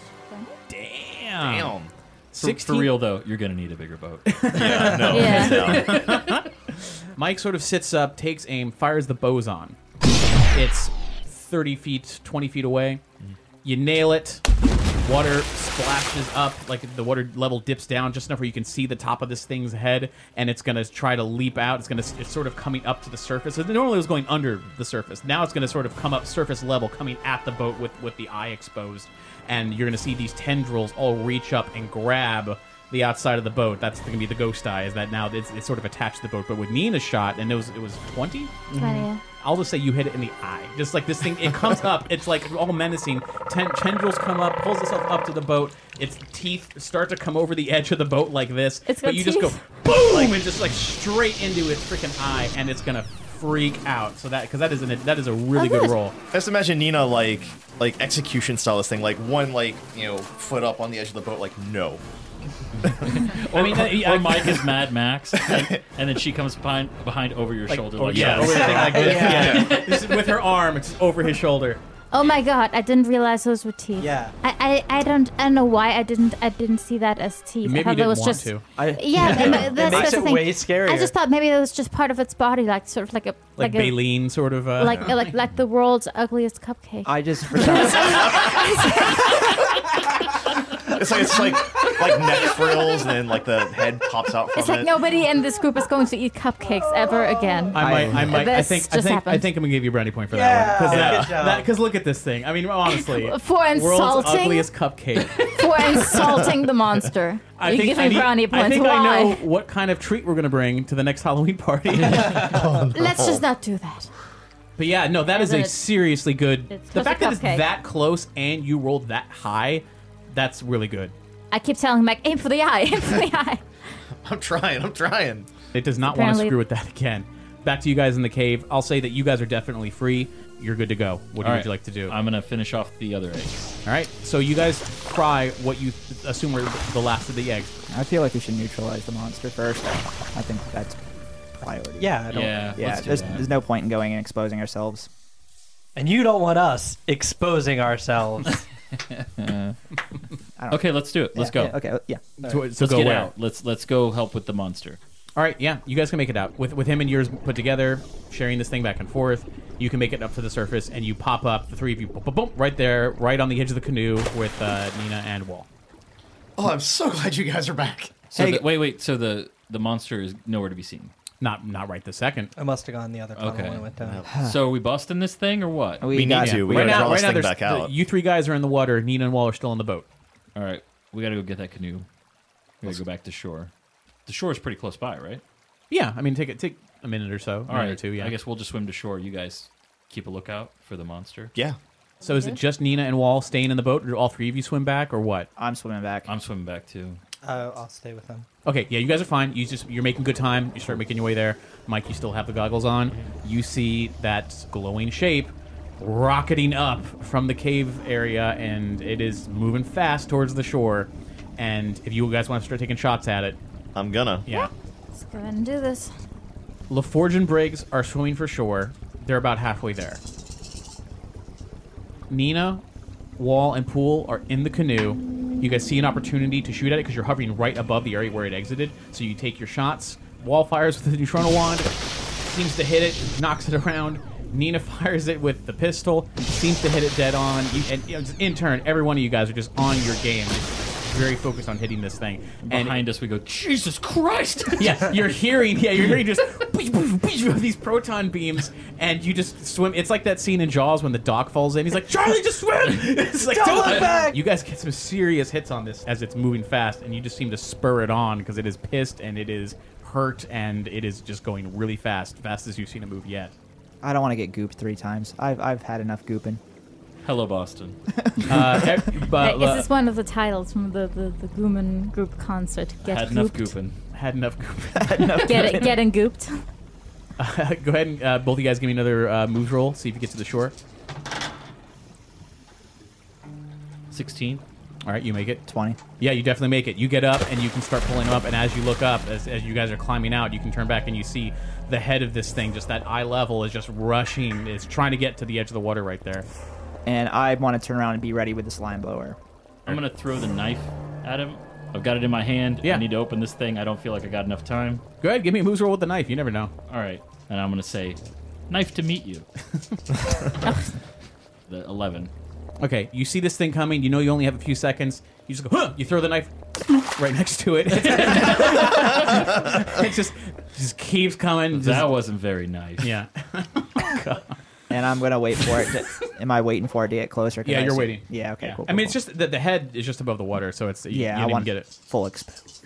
Damn. For real though, you're gonna need a bigger boat. Yeah, no. Yeah. no. Mike sort of sits up, takes aim, fires the boson. It's 30 feet, 20 feet away. You nail it. Water splashes up, like the water level dips down just enough where you can see the top of this thing's head, and it's going to try to leap out. It's sort of coming up to the surface. Normally it was going under the surface. Now it's going to sort of come up surface level, coming at the boat with the eye exposed. And you're going to see these tendrils all reach up and grab the outside of the boat. That's going to be the ghost eye, is that now it's sort of attached to the boat. But with Nina's shot, and it was 20? 20. I'll just say you hit it in the eye. Just like this thing, it comes up. It's like all menacing. Tendrils come up, pulls itself up to the boat. Its teeth start to come over the edge of the boat like this. It's got but you just teeth. go boom and just like straight into its freaking eye, and it's gonna freak out. So that that is a really good roll. Just imagine Nina like execution style this thing, like one foot up on the edge of the boat, like no. I mean, or Mike is Mad Max, and then she comes behind over your shoulder. Like yeah, that. over the thing like this. Yeah. This is with her arm, it's over his shoulder. Oh my god! I didn't realize those were teeth. Yeah. I don't know why I didn't see that as teeth. Maybe I thought you that didn't was want just to. yeah. That's makes the it thing. way scarier. I just thought maybe that was just part of its body, like sort of like a Like Baleen, sort of. like the world's ugliest cupcake. I just for some It's like neck frills, and then like the head pops out from It's like it. nobody in this group is going to eat cupcakes ever again. I might. I This think just I'm happened. gonna give you a brownie point for Yeah, that good one. job. Because look at this thing. I mean, honestly, For world's insulting, ugliest cupcake. for insulting the monster. You give me brownie points. I think Why? I know what kind of treat we're gonna bring to the next Halloween party. Let's just not do that. But yeah, no, that is then a it's- seriously good. it's The just a fact that it's cupcake. that close and you rolled that high, that's really good. I keep telling Mike, aim for the eye, aim for the eye. I'm trying. It does not want to Apparently- screw with that again. Back to you guys in the cave. I'll say that you guys are definitely free. You're good to go. What All would right. you like to do? I'm gonna finish off the other eggs. All right. So you guys cry what you assume are the last of the eggs. I feel like we should neutralize the monster first. I think that's priority. Yeah, I don't, Yeah, Yeah, let's do there's, that. there's no point in going and exposing ourselves. And you don't want us exposing ourselves. Okay, let's do it. Let's go. Yeah, okay, yeah. So Let's go get where? out. Let's go help with the monster. All right. Yeah, you guys can make it out with him and yours put together, sharing this thing back and forth. You can make it up to the surface, and you pop up. The three of you, boom, boom, boom, right there, right on the edge of the canoe with Nina and Wall. Oh, I'm so glad you guys are back. So Hey, wait. So the monster is nowhere to be seen. Not right this second. I must have gone the other tunnel Okay. when I went down. So are we busting this thing or what? We need to. We right gotta now, draw this thing there's back out. you three guys are in the water. Nina and Wall are still in the boat. All right, we gotta go get that canoe. We gotta go back to shore. The shore is pretty close by, right? Yeah, I mean, take a minute or so, All right, or two. Yeah, I guess we'll just swim to shore. You guys keep a lookout for the monster. Yeah. So is it just Nina and Wall staying in the boat, or do all three of you swim back, or what? I'm swimming back. I'm swimming back too. I'll stay with them. Okay, yeah, you guys are fine. You're making good time. You start making your way there. Mike, you still have the goggles on. You see that glowing shape rocketing up from the cave area, and it is moving fast towards the shore. And if you guys want to start taking shots at it, I'm gonna. yeah. Let's go ahead and do this. LaForge and Briggs are swimming for shore. They're about halfway there. Nina, Wall, and Poole are in the canoe. You guys see an opportunity to shoot at it because you're hovering right above the area where it exited. So you take your shots. Wall fires with the neutrino wand, seems to hit it, knocks it around. Nina fires it with the pistol, seems to hit it dead on. In turn, every one of you guys are just on your game. very focused on hitting this thing. And Behind us, we go, Jesus Christ! yeah, you're hearing just these proton beams, and you just swim. It's like that scene in Jaws when the doc falls in. He's like, Charlie, just swim! It's like, Don't look back! You guys get some serious hits on this as it's moving fast, and you just seem to spur it on because it is pissed and it is hurt and it is just going really fast, fastest you've seen it move yet. I don't want to get gooped 3 times. I've had enough gooping. Hello, Boston. But Is this one of the titles from the Gooman group concert? Get Had enough gooped. gooping. had enough goop. Getting gooped. Go ahead and both of you guys give me another moves roll. See if you get to the shore. 16. All right, you make it. 20. Yeah, you definitely make it. You get up and you can start pulling them up. And as you look up, as you guys are climbing out, you can turn back and you see the head of this thing, just that eye level, is just rushing. Is trying to get to the edge of the water right there. And I want to turn around and be ready with the slime blower. I'm going to throw the knife at him. I've got it in my hand. Yeah. I need to open this thing. I don't feel like I got enough time. Go ahead, give me a moves roll with the knife. You never know. All right. And I'm going to say, knife to meet you. The 11. Okay, you see this thing coming. You know you only have a few seconds. You just go, huh! You throw the knife right next to it. It just keeps coming. That wasn't very nice. Yeah. And I'm going to wait for it. Am I waiting for it to get closer? Yeah, you're waiting. Yeah, okay, Yeah. cool. I mean, cool, it's just that the head is just above the water, so it's Yeah, you I didn't want get it. full exposure.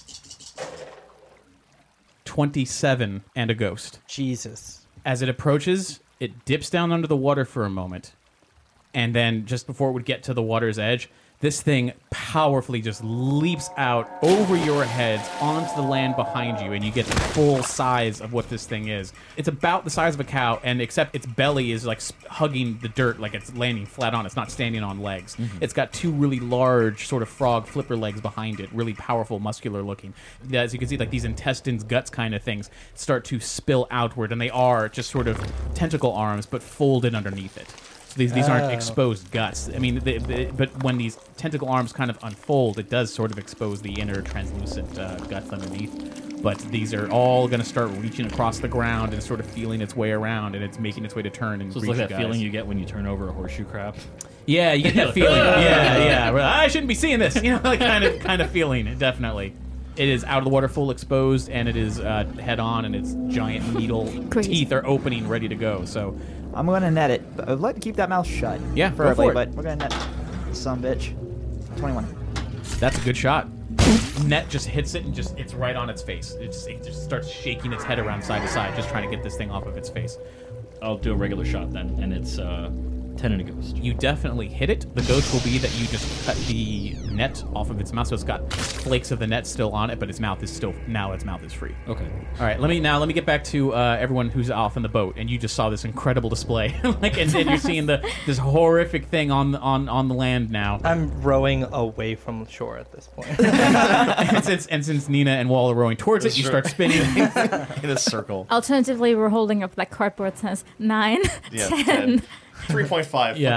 27 and a ghost. Jesus. As it approaches, it dips down under the water for a moment, and then just before it would get to the water's edge, this thing powerfully just leaps out over your heads onto the land behind you, and you get the full size of what this thing is. It's about the size of a cow, and except its belly is like hugging the dirt, like it's landing flat on. It's not standing on legs. It's got 2 really large sort of frog flipper legs behind it, really powerful, muscular looking. As you can see, like these intestines, guts kind of things start to spill outward, and they are just sort of tentacle arms, but folded underneath it. So these aren't exposed guts. I mean, but when these tentacle arms kind of unfold, it does sort of expose the inner translucent guts underneath. But these are all going to start reaching across the ground and sort of feeling its way around, and it's making its way to turn and So it's reach like that you guys. feeling you get when you turn over a horseshoe crab. Yeah, you get that feeling. Yeah. Well, I shouldn't be seeing this. You know, like kind of feeling. Definitely. It is out of the water, full exposed, and it is head on, and its giant needle Crazy. teeth are opening, ready to go. So. I'm going to net it. But I'd like to keep that mouth shut. Yeah, go preferably, for it. but we're going to net some bitch. 21. That's a good shot. Net just hits it and it's right on its face. It just starts shaking its head around side to side, just trying to get this thing off of its face. I'll do a regular shot then, and it's 10 and a ghost. You definitely hit it. The ghost will be that you just cut the net off of its mouth, so it's got flakes of the net still on it, but its mouth is free. Okay. All right, let me get back to everyone who's off in the boat, and you just saw this incredible display, and then you're seeing this horrific thing on the land now. I'm rowing away from shore at this point. and since Nina and Wall are rowing towards it, you start spinning. in a circle. Alternatively, we're holding up like cardboard that says 9, Yeah, 10, 3.5. Yeah.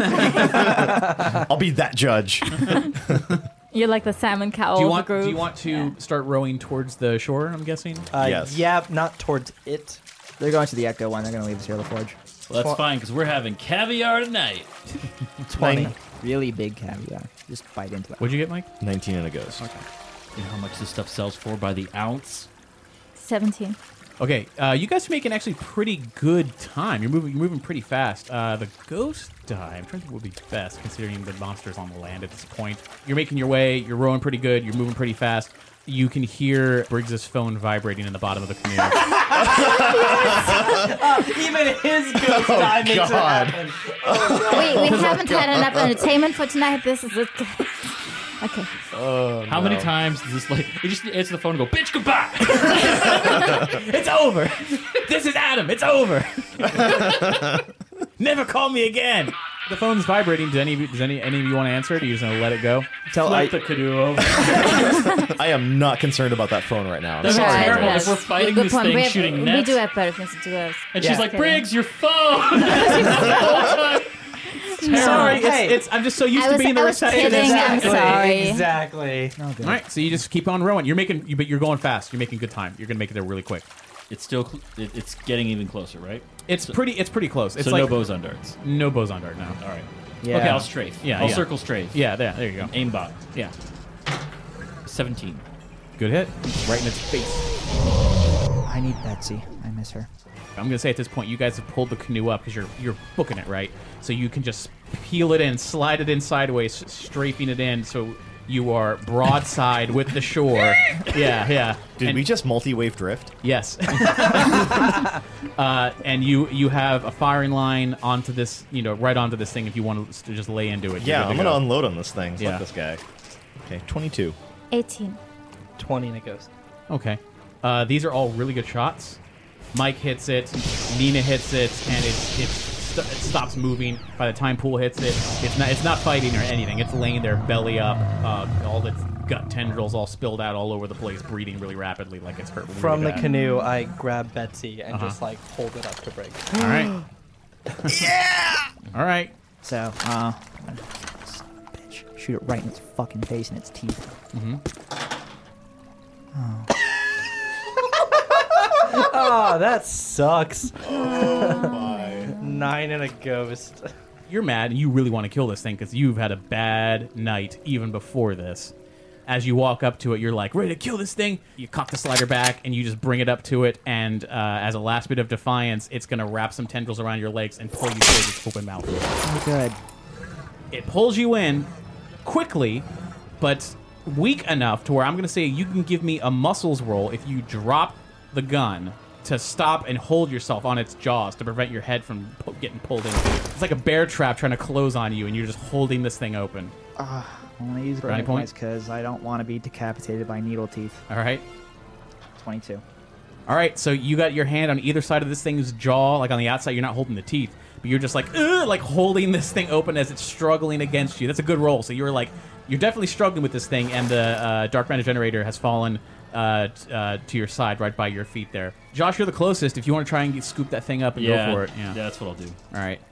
8.5. I'll be that judge. You're like the salmon cow Do you of want the group. Do you want to start rowing towards the shore? I'm guessing. Yes. Yeah, not towards it. They're going to the Ecto one. They're going to leave us here at the forge. Well, that's fine, because we're having caviar tonight. 20. Really big caviar. Just bite into it. What'd you get, Mike? 19 and a ghost. Okay. You know how much this stuff sells for by the ounce? 17. Okay, you guys are making actually pretty good time. You're moving pretty fast. The ghost dive, I'm trying to think what would be best considering the monster's on the land at this point. You're making your way, you're rowing pretty good, you're moving pretty fast. You can hear Briggs's phone vibrating in the bottom of the canoe. Even his ghost die makes it happen. We haven't had enough entertainment for tonight. This is it. Okay. How many times does this you just answer the phone and go, bitch, goodbye! It's over! This is Adam, it's over! Never call me again! The phone's vibrating. Does any of you want to answer it? Or are you just going to let it go? Flip the canoe over. I am not concerned about that phone right now. I'm That's sorry. terrible. Yes. If we're fighting Good this point. thing, shooting nets. We do have better things to do. And she's like, kidding. Briggs, your phone! Sorry, Hey. I'm just so used I to being the was receptionist. kidding. I'm sorry. Exactly. All right, so you just keep on rowing. But you're going fast. You're making good time. You're gonna make it there really quick. It's still, it's getting even closer, right? It's pretty close. It's So like no bows on darts. no boson dart now. All right. Yeah. Okay, I'll strafe. Yeah, I'll yeah. circle strafe. Yeah, there you go. Aimbot. Yeah, 17. good hit, right in its face. I need Betsy. I miss her. I'm gonna say at this point, you guys have pulled the canoe up because you're booking it right, so you can just peel it in, slide it in sideways, strafing it in, so you are broadside with the shore. Yeah. Did And- we just multi-wave drift? Yes. And you have a firing line onto this, right onto this thing if you want to just lay into it. Yeah, I'm gonna unload on this thing. Yeah. Fuck this guy. Okay, 22. 18. 20 and a ghost. Okay. These are all really good shots. Mike hits it, Nina hits it, and it stops moving. By the time Pool hits it, it's not fighting or anything. It's laying there, belly up, all its gut tendrils all spilled out all over the place, breathing really rapidly, like it's hurt. Really From the bad. canoe, I grab Betsy and just like hold it up to break. All right. All right. So, son of a bitch. Shoot it right in its fucking face and its teeth. Oh, that sucks. 9 and a ghost. You're mad and you really want to kill this thing because you've had a bad night even before this. As you walk up to it, you're like, ready to kill this thing. You cock the slider back and you just bring it up to it. And as a last bit of defiance, it's going to wrap some tendrils around your legs and pull you towards its open mouth. Oh, good. It pulls you in quickly, but weak enough to where I'm going to say you can give me a muscles roll if you drop the gun to stop and hold yourself on its jaws to prevent your head from getting pulled in. It's like a bear trap trying to close on you, and you're just holding this thing open. I want to use Brownie brownie points? points because I don't want to be decapitated by needle teeth. All right? 22. All right, so you got your hand on either side of this thing's jaw, like on the outside. You're not holding the teeth, but you're just like, ugh, like holding this thing open as it's struggling against you. That's a good roll. So you're definitely struggling with this thing, and the Dark Matter Generator has fallen to your side, right by your feet there. Josh, you're the closest. If you want to try and scoop that thing up and go for it, Yeah, that's what I'll do. All right.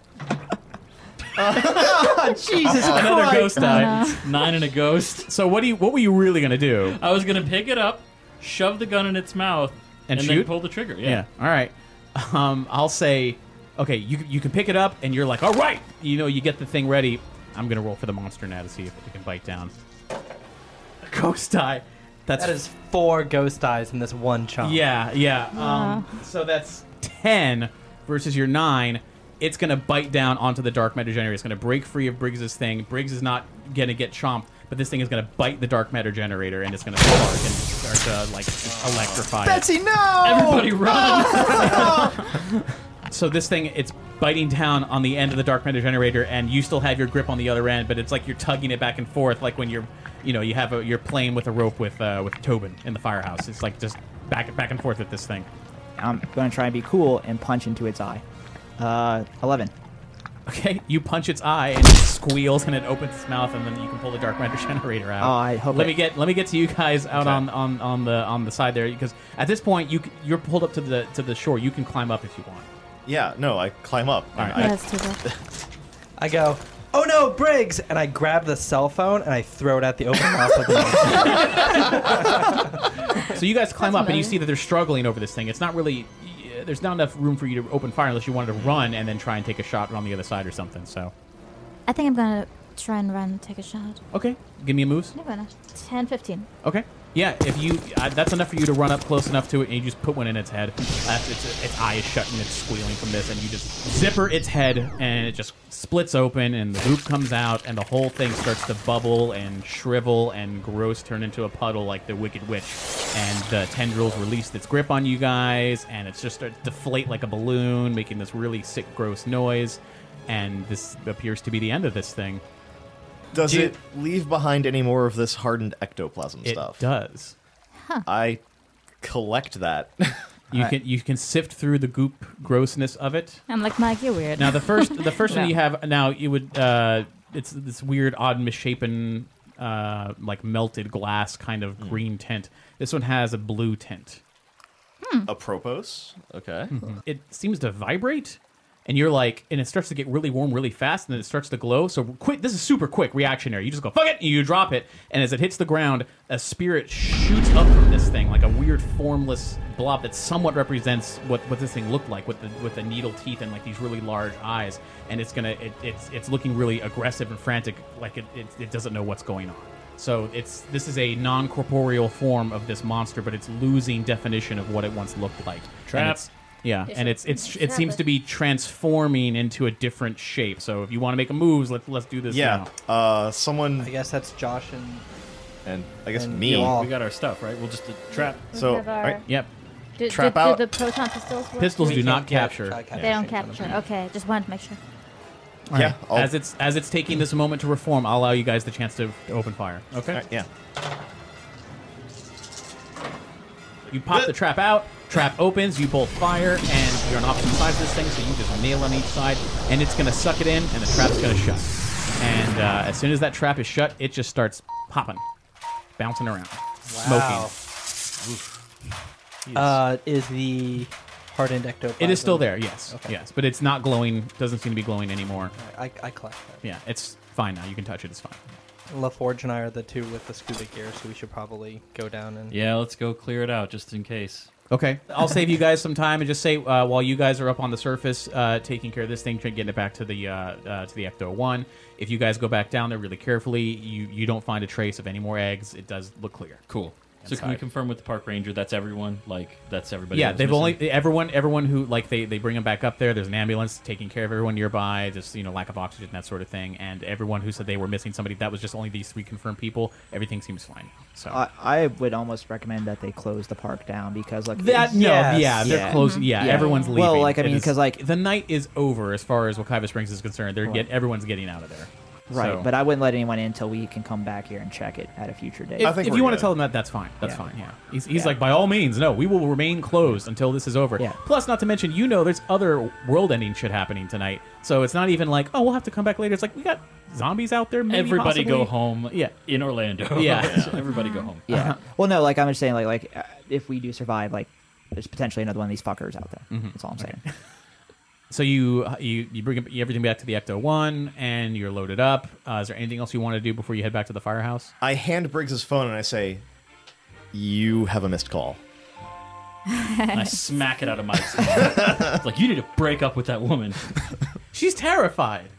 Jesus Another ghost die. 9 and a ghost. So what were you really gonna do? I was gonna pick it up, shove the gun in its mouth, And then shoot? pull the trigger. Yeah. All right. I'll say, okay, you can pick it up, and you're like, all right. You get the thing ready. I'm gonna roll for the monster now to see if it can bite down. A ghost die. That is 4 ghost eyes in this one chunk. Yeah. So that's 10 versus your 9. It's going to bite down onto the Dark Matter Generator. It's going to break free of Briggs's thing. Briggs is not going to get chomped, but this thing is going to bite the Dark Matter Generator, and it's going to spark and start to, just electrify it. Betsy, no! Everybody run! So this thing, it's biting down on the end of the Dark Matter Generator, and you still have your grip on the other end, but it's like you're tugging it back and forth, like when you're playing with a rope with Tobin in the firehouse. It's like just back and forth with this thing. I'm going to try and be cool and punch into its eye. 11. Okay, you punch its eye and it squeals and it opens its mouth, and then you can pull the Dark Matter Generator out. Oh, I hope Let me get to you guys out Okay. on the side there, because at this point you're pulled up to the shore. You can climb up if you want. Yeah, no, I climb up. All right. Yeah, that's too bad. I go, oh no, Briggs! And I grab the cell phone and I throw it at the open mouth of the monster. So you guys climb That's up and you nice. see that they're struggling over this thing. It's not really. There's not enough room for you to open fire unless you wanted to run and then try and take a shot on the other side or something. So, I think I'm gonna try and run and take a shot. okay, give me a moves. I'm gonna. 10, 15. Okay. Yeah, if you that's enough for you to run up close enough to it, and you just put one in its head. Its eye is shut and it's squealing from this, and you just zipper its head, and it just splits open, and the goop comes out, and the whole thing starts to bubble and shrivel and gross, turn into a puddle like the Wicked Witch, and the tendrils release its grip on you guys, and it's just starts to deflate like a balloon, making this really sick, gross noise, and this appears to be the end of this thing. Does it leave behind any more of this hardened ectoplasm It stuff? does. I collect that. You can sift through the goop grossness of it. I'm like, Mike, you're weird. Now the first one you have now, it would it's this weird, odd, misshapen, like melted glass kind of green tint. This one has a blue tint. Apropos. Okay. It seems to vibrate, and you're like, and it starts to get really warm really fast, and then it starts to glow. So quick, this is super quick reactionary. You just go fuck it, and you drop it, and as it hits the ground, a spirit shoots up from this thing like a weird formless blob that somewhat represents what this thing looked like with the needle teeth and like these really large eyes, and it's looking really aggressive and frantic, like it doesn't know what's going on. So this is a non-corporeal form of this monster, but it's losing definition of what it once looked like. Trap. And it seems to be transforming into a different shape. So if you want to make a move, let's do this now. Someone, I guess that's Josh and I guess and me. Bilal. We got our stuff, right? We'll just trap. So, have our- all right, Yep. Trap out. Do the proton pistols work? Pistols too? do not can't capture. They don't capture. Okay, just wanted to make sure. yeah, I'll- As it's taking this moment to reform, I'll allow you guys the chance to open fire. Okay. all right, yeah. You pop the trap out. Trap opens. You both fire, and you're on opposite sides of this thing, so you just nail on each side, and it's gonna suck it in, and the trap's gonna shut. And as soon as that trap is shut, it just starts popping, bouncing around, smoking. Is the hardened ectoplasm? It is still there, yes, Okay. yes, but it's not glowing. Doesn't seem to be glowing anymore. I collect that. Yeah, it's fine now. You can touch it. It's fine. LaForge and I are the two with the scuba gear, so we should probably go down and... Yeah, let's go clear it out just in case. Okay, I'll save you guys some time and just say while you guys are up on the surface taking care of this thing, getting it back to the Ecto-1. If you guys go back down there really carefully, you don't find a trace of any more eggs. It does look clear. Cool. So can we confirm with the park ranger that's everyone? Like that's everybody? Yeah, that was they've missing? only everyone who like they bring them back up there. There's an ambulance taking care of everyone nearby. Just lack of oxygen, that sort of thing. And everyone who said they were missing somebody, that was just only these 3 confirmed people. Everything seems fine. So I would almost recommend that they close the park down because like that Yes. they're Yeah. closing. Yeah, Yeah. everyone's leaving. Well, like, I It mean, is- 'cause, like- the night is over as far as Wakaiva Springs is concerned. Everyone's getting out of there. right, So- but I wouldn't let anyone in until we can come back here and check it at a future date. If, think if we're you want to good. tell them that, that's fine. That's Yeah. fine. Yeah, he's Yeah. like, by all means, no, we will remain closed until this is over. Yeah. Plus, not to mention, there's other world-ending shit happening tonight, so it's not even like, oh, we'll have to come back later. It's like we got zombies out there. Maybe Everybody possibly. go home. Yeah. In Orlando. Yeah. Everybody go home. yeah. Well, no, like I'm just saying, if we do survive, like there's potentially another one of these fuckers out there. That's all I'm saying. So you bring everything back to the Ecto-1, and you're loaded up. Is there anything else you want to do before you head back to the firehouse? I hand Briggs' phone and I say, "You have a missed call." And I smack it out of Mike's hand. It's like, you need to break up with that woman. She's terrified.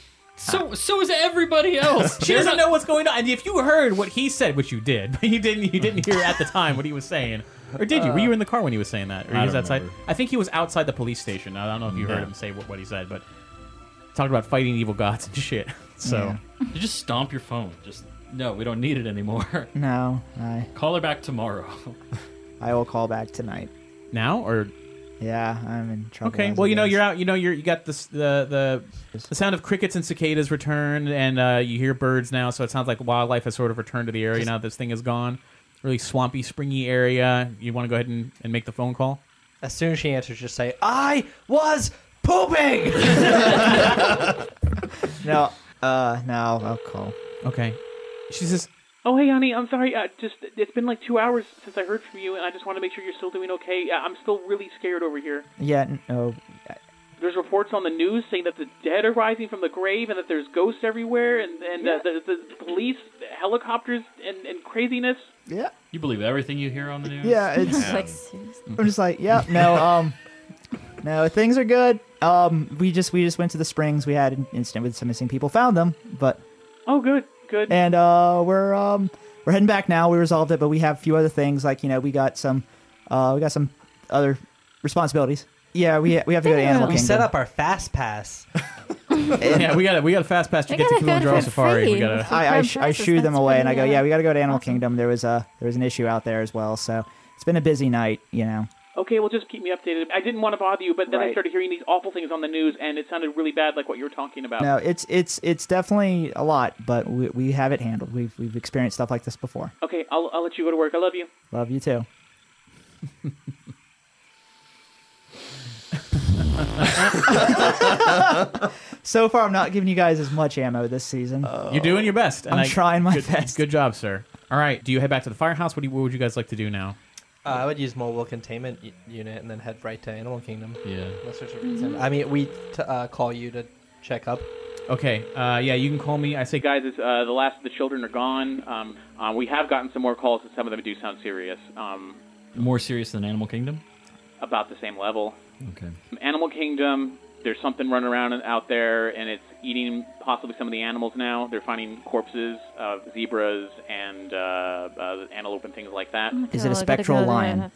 So is everybody else. She doesn't know what's going on. And if you heard what he said, which you did, but you didn't hear at the time what he was saying. Or did you? Were you in the car when he was saying that? Or he I was don't outside? remember. I think he was outside the police station. I don't know if you heard him say what he said, but talked about fighting evil gods and shit. So You just stomp your phone. Just no, we don't need it anymore. No, Call her back tomorrow. I will call back tonight. now or Yeah, I'm in trouble. okay. as Well, it is. you're out. You got this the sound of crickets and cicadas returned, and you hear birds now. So it sounds like wildlife has sort of returned to the area now that this thing is gone. Really swampy, springy area. You want to go ahead and make the phone call? As soon as she answers, just say, I was pooping! No, I'll call. Okay. She says, "Oh, hey, honey, I'm sorry. It's been like 2 hours since I heard from you, and I just want to make sure you're still doing okay. I'm still really scared over here. Yeah, no, There's reports on the news saying that the dead are rising from the grave, and that there's ghosts everywhere, and the police, helicopters, and craziness. yeah, You believe everything you hear on the news? yeah. It's Like, seriously. I'm just like, yeah, no, things are good. We just went to the springs. We had an incident with some missing people. Found them, but Oh, good. and we're heading back now. We resolved it, but we have a few other things. Like we got some other responsibilities. Yeah, we have to go to Animal We Kingdom. set up our fast pass. Yeah, we got a fast pass to We get to gotta go Kilimanjaro for Safari. free. We gotta. I Prime shooed them prices, away, that's and I go, pretty, yeah, we got to go to Animal awesome. Kingdom. There was an issue out there as well, so it's been a busy night. Okay, well, just keep me updated. I didn't want to bother you, but then I Right. started hearing these awful things on the news, and it sounded really bad, like what you were talking about. No, it's definitely a lot, but we have it handled. We've experienced stuff like this before. Okay, I'll let you go to work. I love you. Love you too. So far, I'm not giving you guys as much ammo this season. You're doing your best. And I'm trying my good, best. Good job, sir. All right, do you head back to the firehouse? What would you guys like to do now? I would use mobile containment unit and then head right to Animal Kingdom. Yeah. Unless there's a reason. I mean, we call you to check up. Okay, yeah, you can call me. I say, guys, it's, the last of the children are gone. We have gotten some more calls, and some of them do sound serious. More serious than Animal Kingdom? About the same level. Okay. Animal Kingdom, there's something running around out there, and it's eating possibly some of the animals now. They're finding corpses of zebras and antelope and things like that. Is it a spectral lion?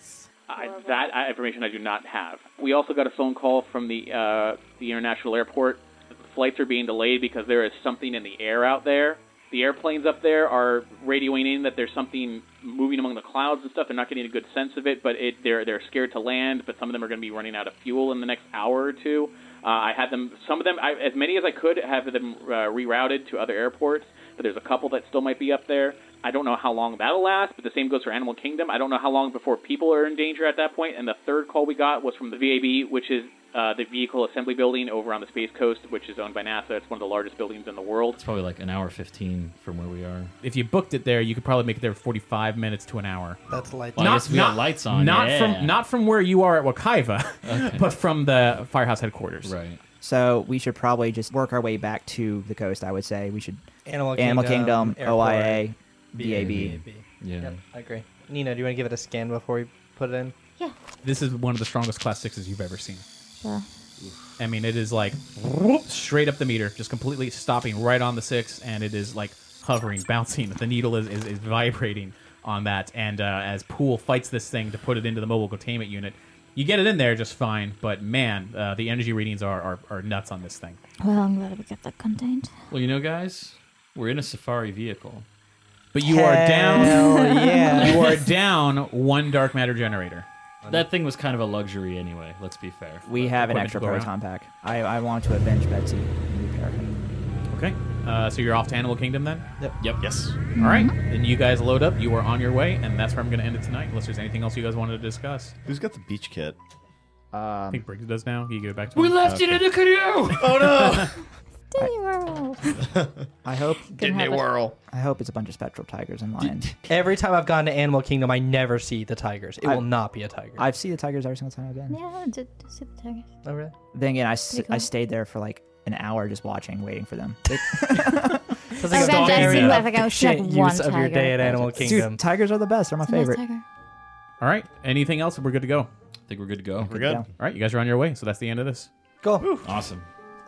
That information I do not have. We also got a phone call from the international airport. Flights are being delayed because there is something in the air out there. The airplanes up there are radioing in that there's something moving among the clouds and stuff. They're not getting a good sense of it, but they're scared to land. But some of them are going to be running out of fuel in the next hour or two. I had them, some of them, as many as I could, have them rerouted to other airports. But there's a couple that still might be up there. I don't know how long that'll last, but the same goes for Animal Kingdom. I don't know how long before people are in danger at that point. And the third call we got was from the VAB, which is the Vehicle Assembly Building over on the Space Coast, which is owned by NASA. It's one of the largest buildings in the world. It's probably like an hour 15 from where we are. If you booked it there, you could probably make it there 45 minutes to an hour. That's light. Well, I guess we got lights on. Not from where you are at Wakaiva, Okay. but from the Firehouse headquarters. Right. So we should probably just work our way back to the coast, I would say. We should Animal Kingdom, Airport, OIA, VAB. Yeah. Yep, I agree. Nina, do you want to give it a scan before we put it in? This is one of the strongest Class 6s you've ever seen. Sure. I mean, it is like whoop, straight up the meter, just completely stopping right on the 6, and it is like hovering, bouncing. The needle is vibrating on that, and as Poole fights this thing to put it into the mobile containment unit, you get it in there just fine, but man, the energy readings are nuts on this thing. Well, I'm glad we get that contained. Well, you know, guys, we're in a safari vehicle. But you are down. Yeah. You are down one dark matter generator. That thing was kind of a luxury anyway, let's be fair. We have an Equipment extra to go proton pack. I want to avenge Betsy and repair him. Okay, so you're off to Animal Kingdom then? Yep. Yes. All right, then you guys load up. You are on your way, and that's where I'm going to end it tonight, unless there's anything else you guys wanted to discuss. Who's got the beach kit? I think Briggs does now. You go back to We him. left it in the canoe! Oh no! Disney World. I hope Didn't have it. whirl. I hope it's a bunch of spectral tigers and lions. Every time I've gone to Animal Kingdom, I never see the tigers. It I- will not be a tiger. I've seen the tigers every single time I've been. Yeah, I did see the tigers. oh, really? Then again, I cool. stayed there for like an hour just watching, waiting for them. Sounds Sometimes a I very seem like I was efficient like one use of your tiger, day at but Animal it's- Kingdom. Dude, tigers are the best. They're my It's a nice favorite. tiger. All right, anything else? We're good to go. All I think we're good to go. We're good. Yeah. right, you guys are on your way, so that's the end of this. Go. Awesome.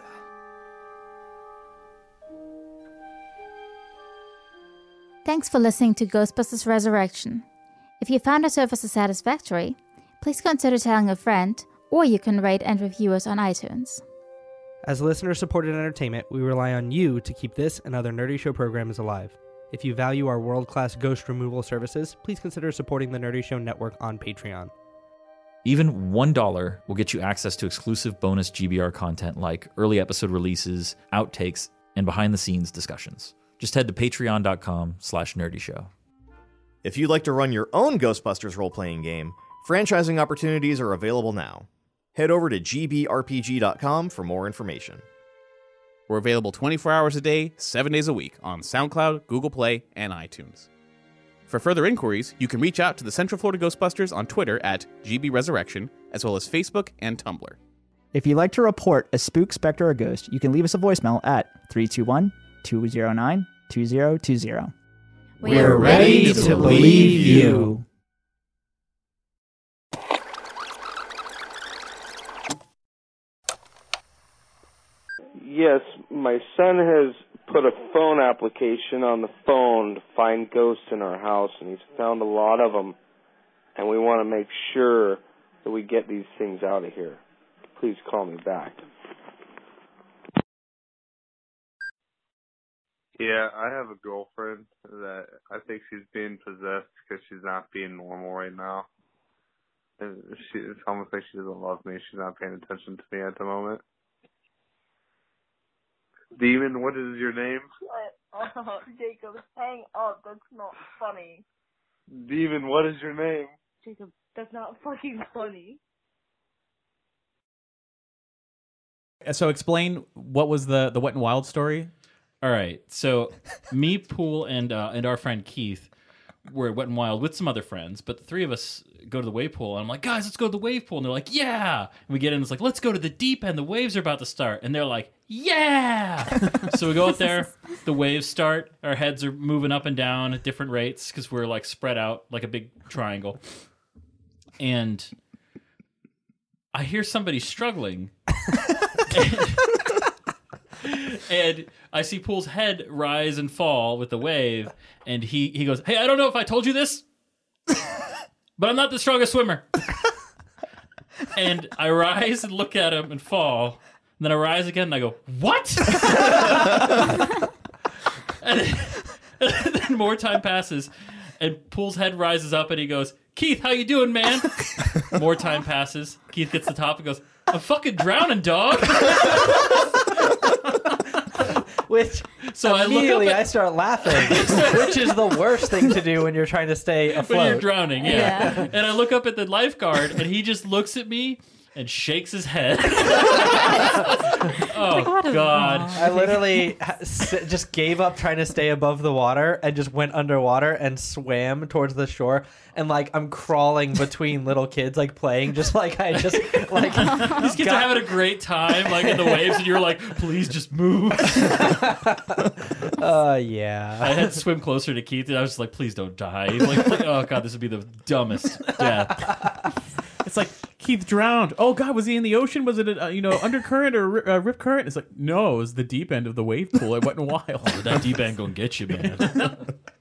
Thanks for listening to Ghostbusters Resurrection. If you found our services satisfactory, please consider telling a friend, or you can rate and review us on iTunes. As listener-supported entertainment, we rely on you to keep this and other Nerdy Show programs alive. If you value our world-class ghost removal services, please consider supporting the Nerdy Show Network on Patreon. Even $1 will get you access to exclusive bonus GBR content like early episode releases, outtakes, and behind-the-scenes discussions. Just head to patreon.com/nerdyshow. If you'd like to run your own Ghostbusters role-playing game, franchising opportunities are available now. Head over to gbrpg.com for more information. We're available 24 hours a day, 7 days a week on SoundCloud, Google Play, and iTunes. For further inquiries, you can reach out to the Central Florida Ghostbusters on Twitter at GBResurrection, as well as Facebook and Tumblr. If you'd like to report a spook, specter, or ghost, you can leave us a voicemail at 321-209-2020. We're ready to believe you. Yes, my son has put a phone application on the phone to find ghosts in our house, and he's found a lot of them, and we want to make sure that we get these things out of here. Please call me back. Yeah, I have a girlfriend that I think she's being possessed because she's not being normal right now. And it's almost like she doesn't love me. She's not paying attention to me at the moment. Demon, what is your name? Oh, Jacob, hang up. That's not funny. Demon, what is your name? Jacob, that's not fucking funny. So explain what was the Wet and Wild story. All right, so me, Poole, and our friend Keith we're at Wet and Wild with some other friends, but the three of us go to the wave pool, and I'm like, guys, let's go to the wave pool. And they're like, yeah. And we get in, it's like, let's go to the deep end. The waves are about to start. And they're like, yeah. So we go out there, the waves start, our heads are moving up and down at different rates because we're like spread out like a big triangle. And I hear somebody struggling. And I see Pool's head rise and fall with the wave, and he goes, hey, I don't know if I told you this, but I'm not the strongest swimmer. And I rise and look at him and fall, and then I rise again and I go, what? and then more time passes, and Pool's head rises up and he goes, Keith, how you doing, man? More time passes. Keith gets to the top and goes, I'm fucking drowning, dog. Which so immediately I start laughing, which is the worst thing to do when you're trying to stay afloat. When you're drowning, yeah. And I look up at the lifeguard, and he just looks at me and shakes his head. Oh, God. I literally just gave up trying to stay above the water and just went underwater and swam towards the shore. And, like, I'm crawling between little kids, like, playing, just like I just, like... These kids are having a great time, like, in the waves, and you're like, please just move. Yeah. I had to swim closer to Keith, and I was just like, please don't die. Like, oh, God, this would be the dumbest death. It's like, Keith drowned. Oh, God, was he in the ocean? Was it, undercurrent or rip current? It's like, no, it was the deep end of the wave pool. I went wild. Oh, that deep end gonna get you, man.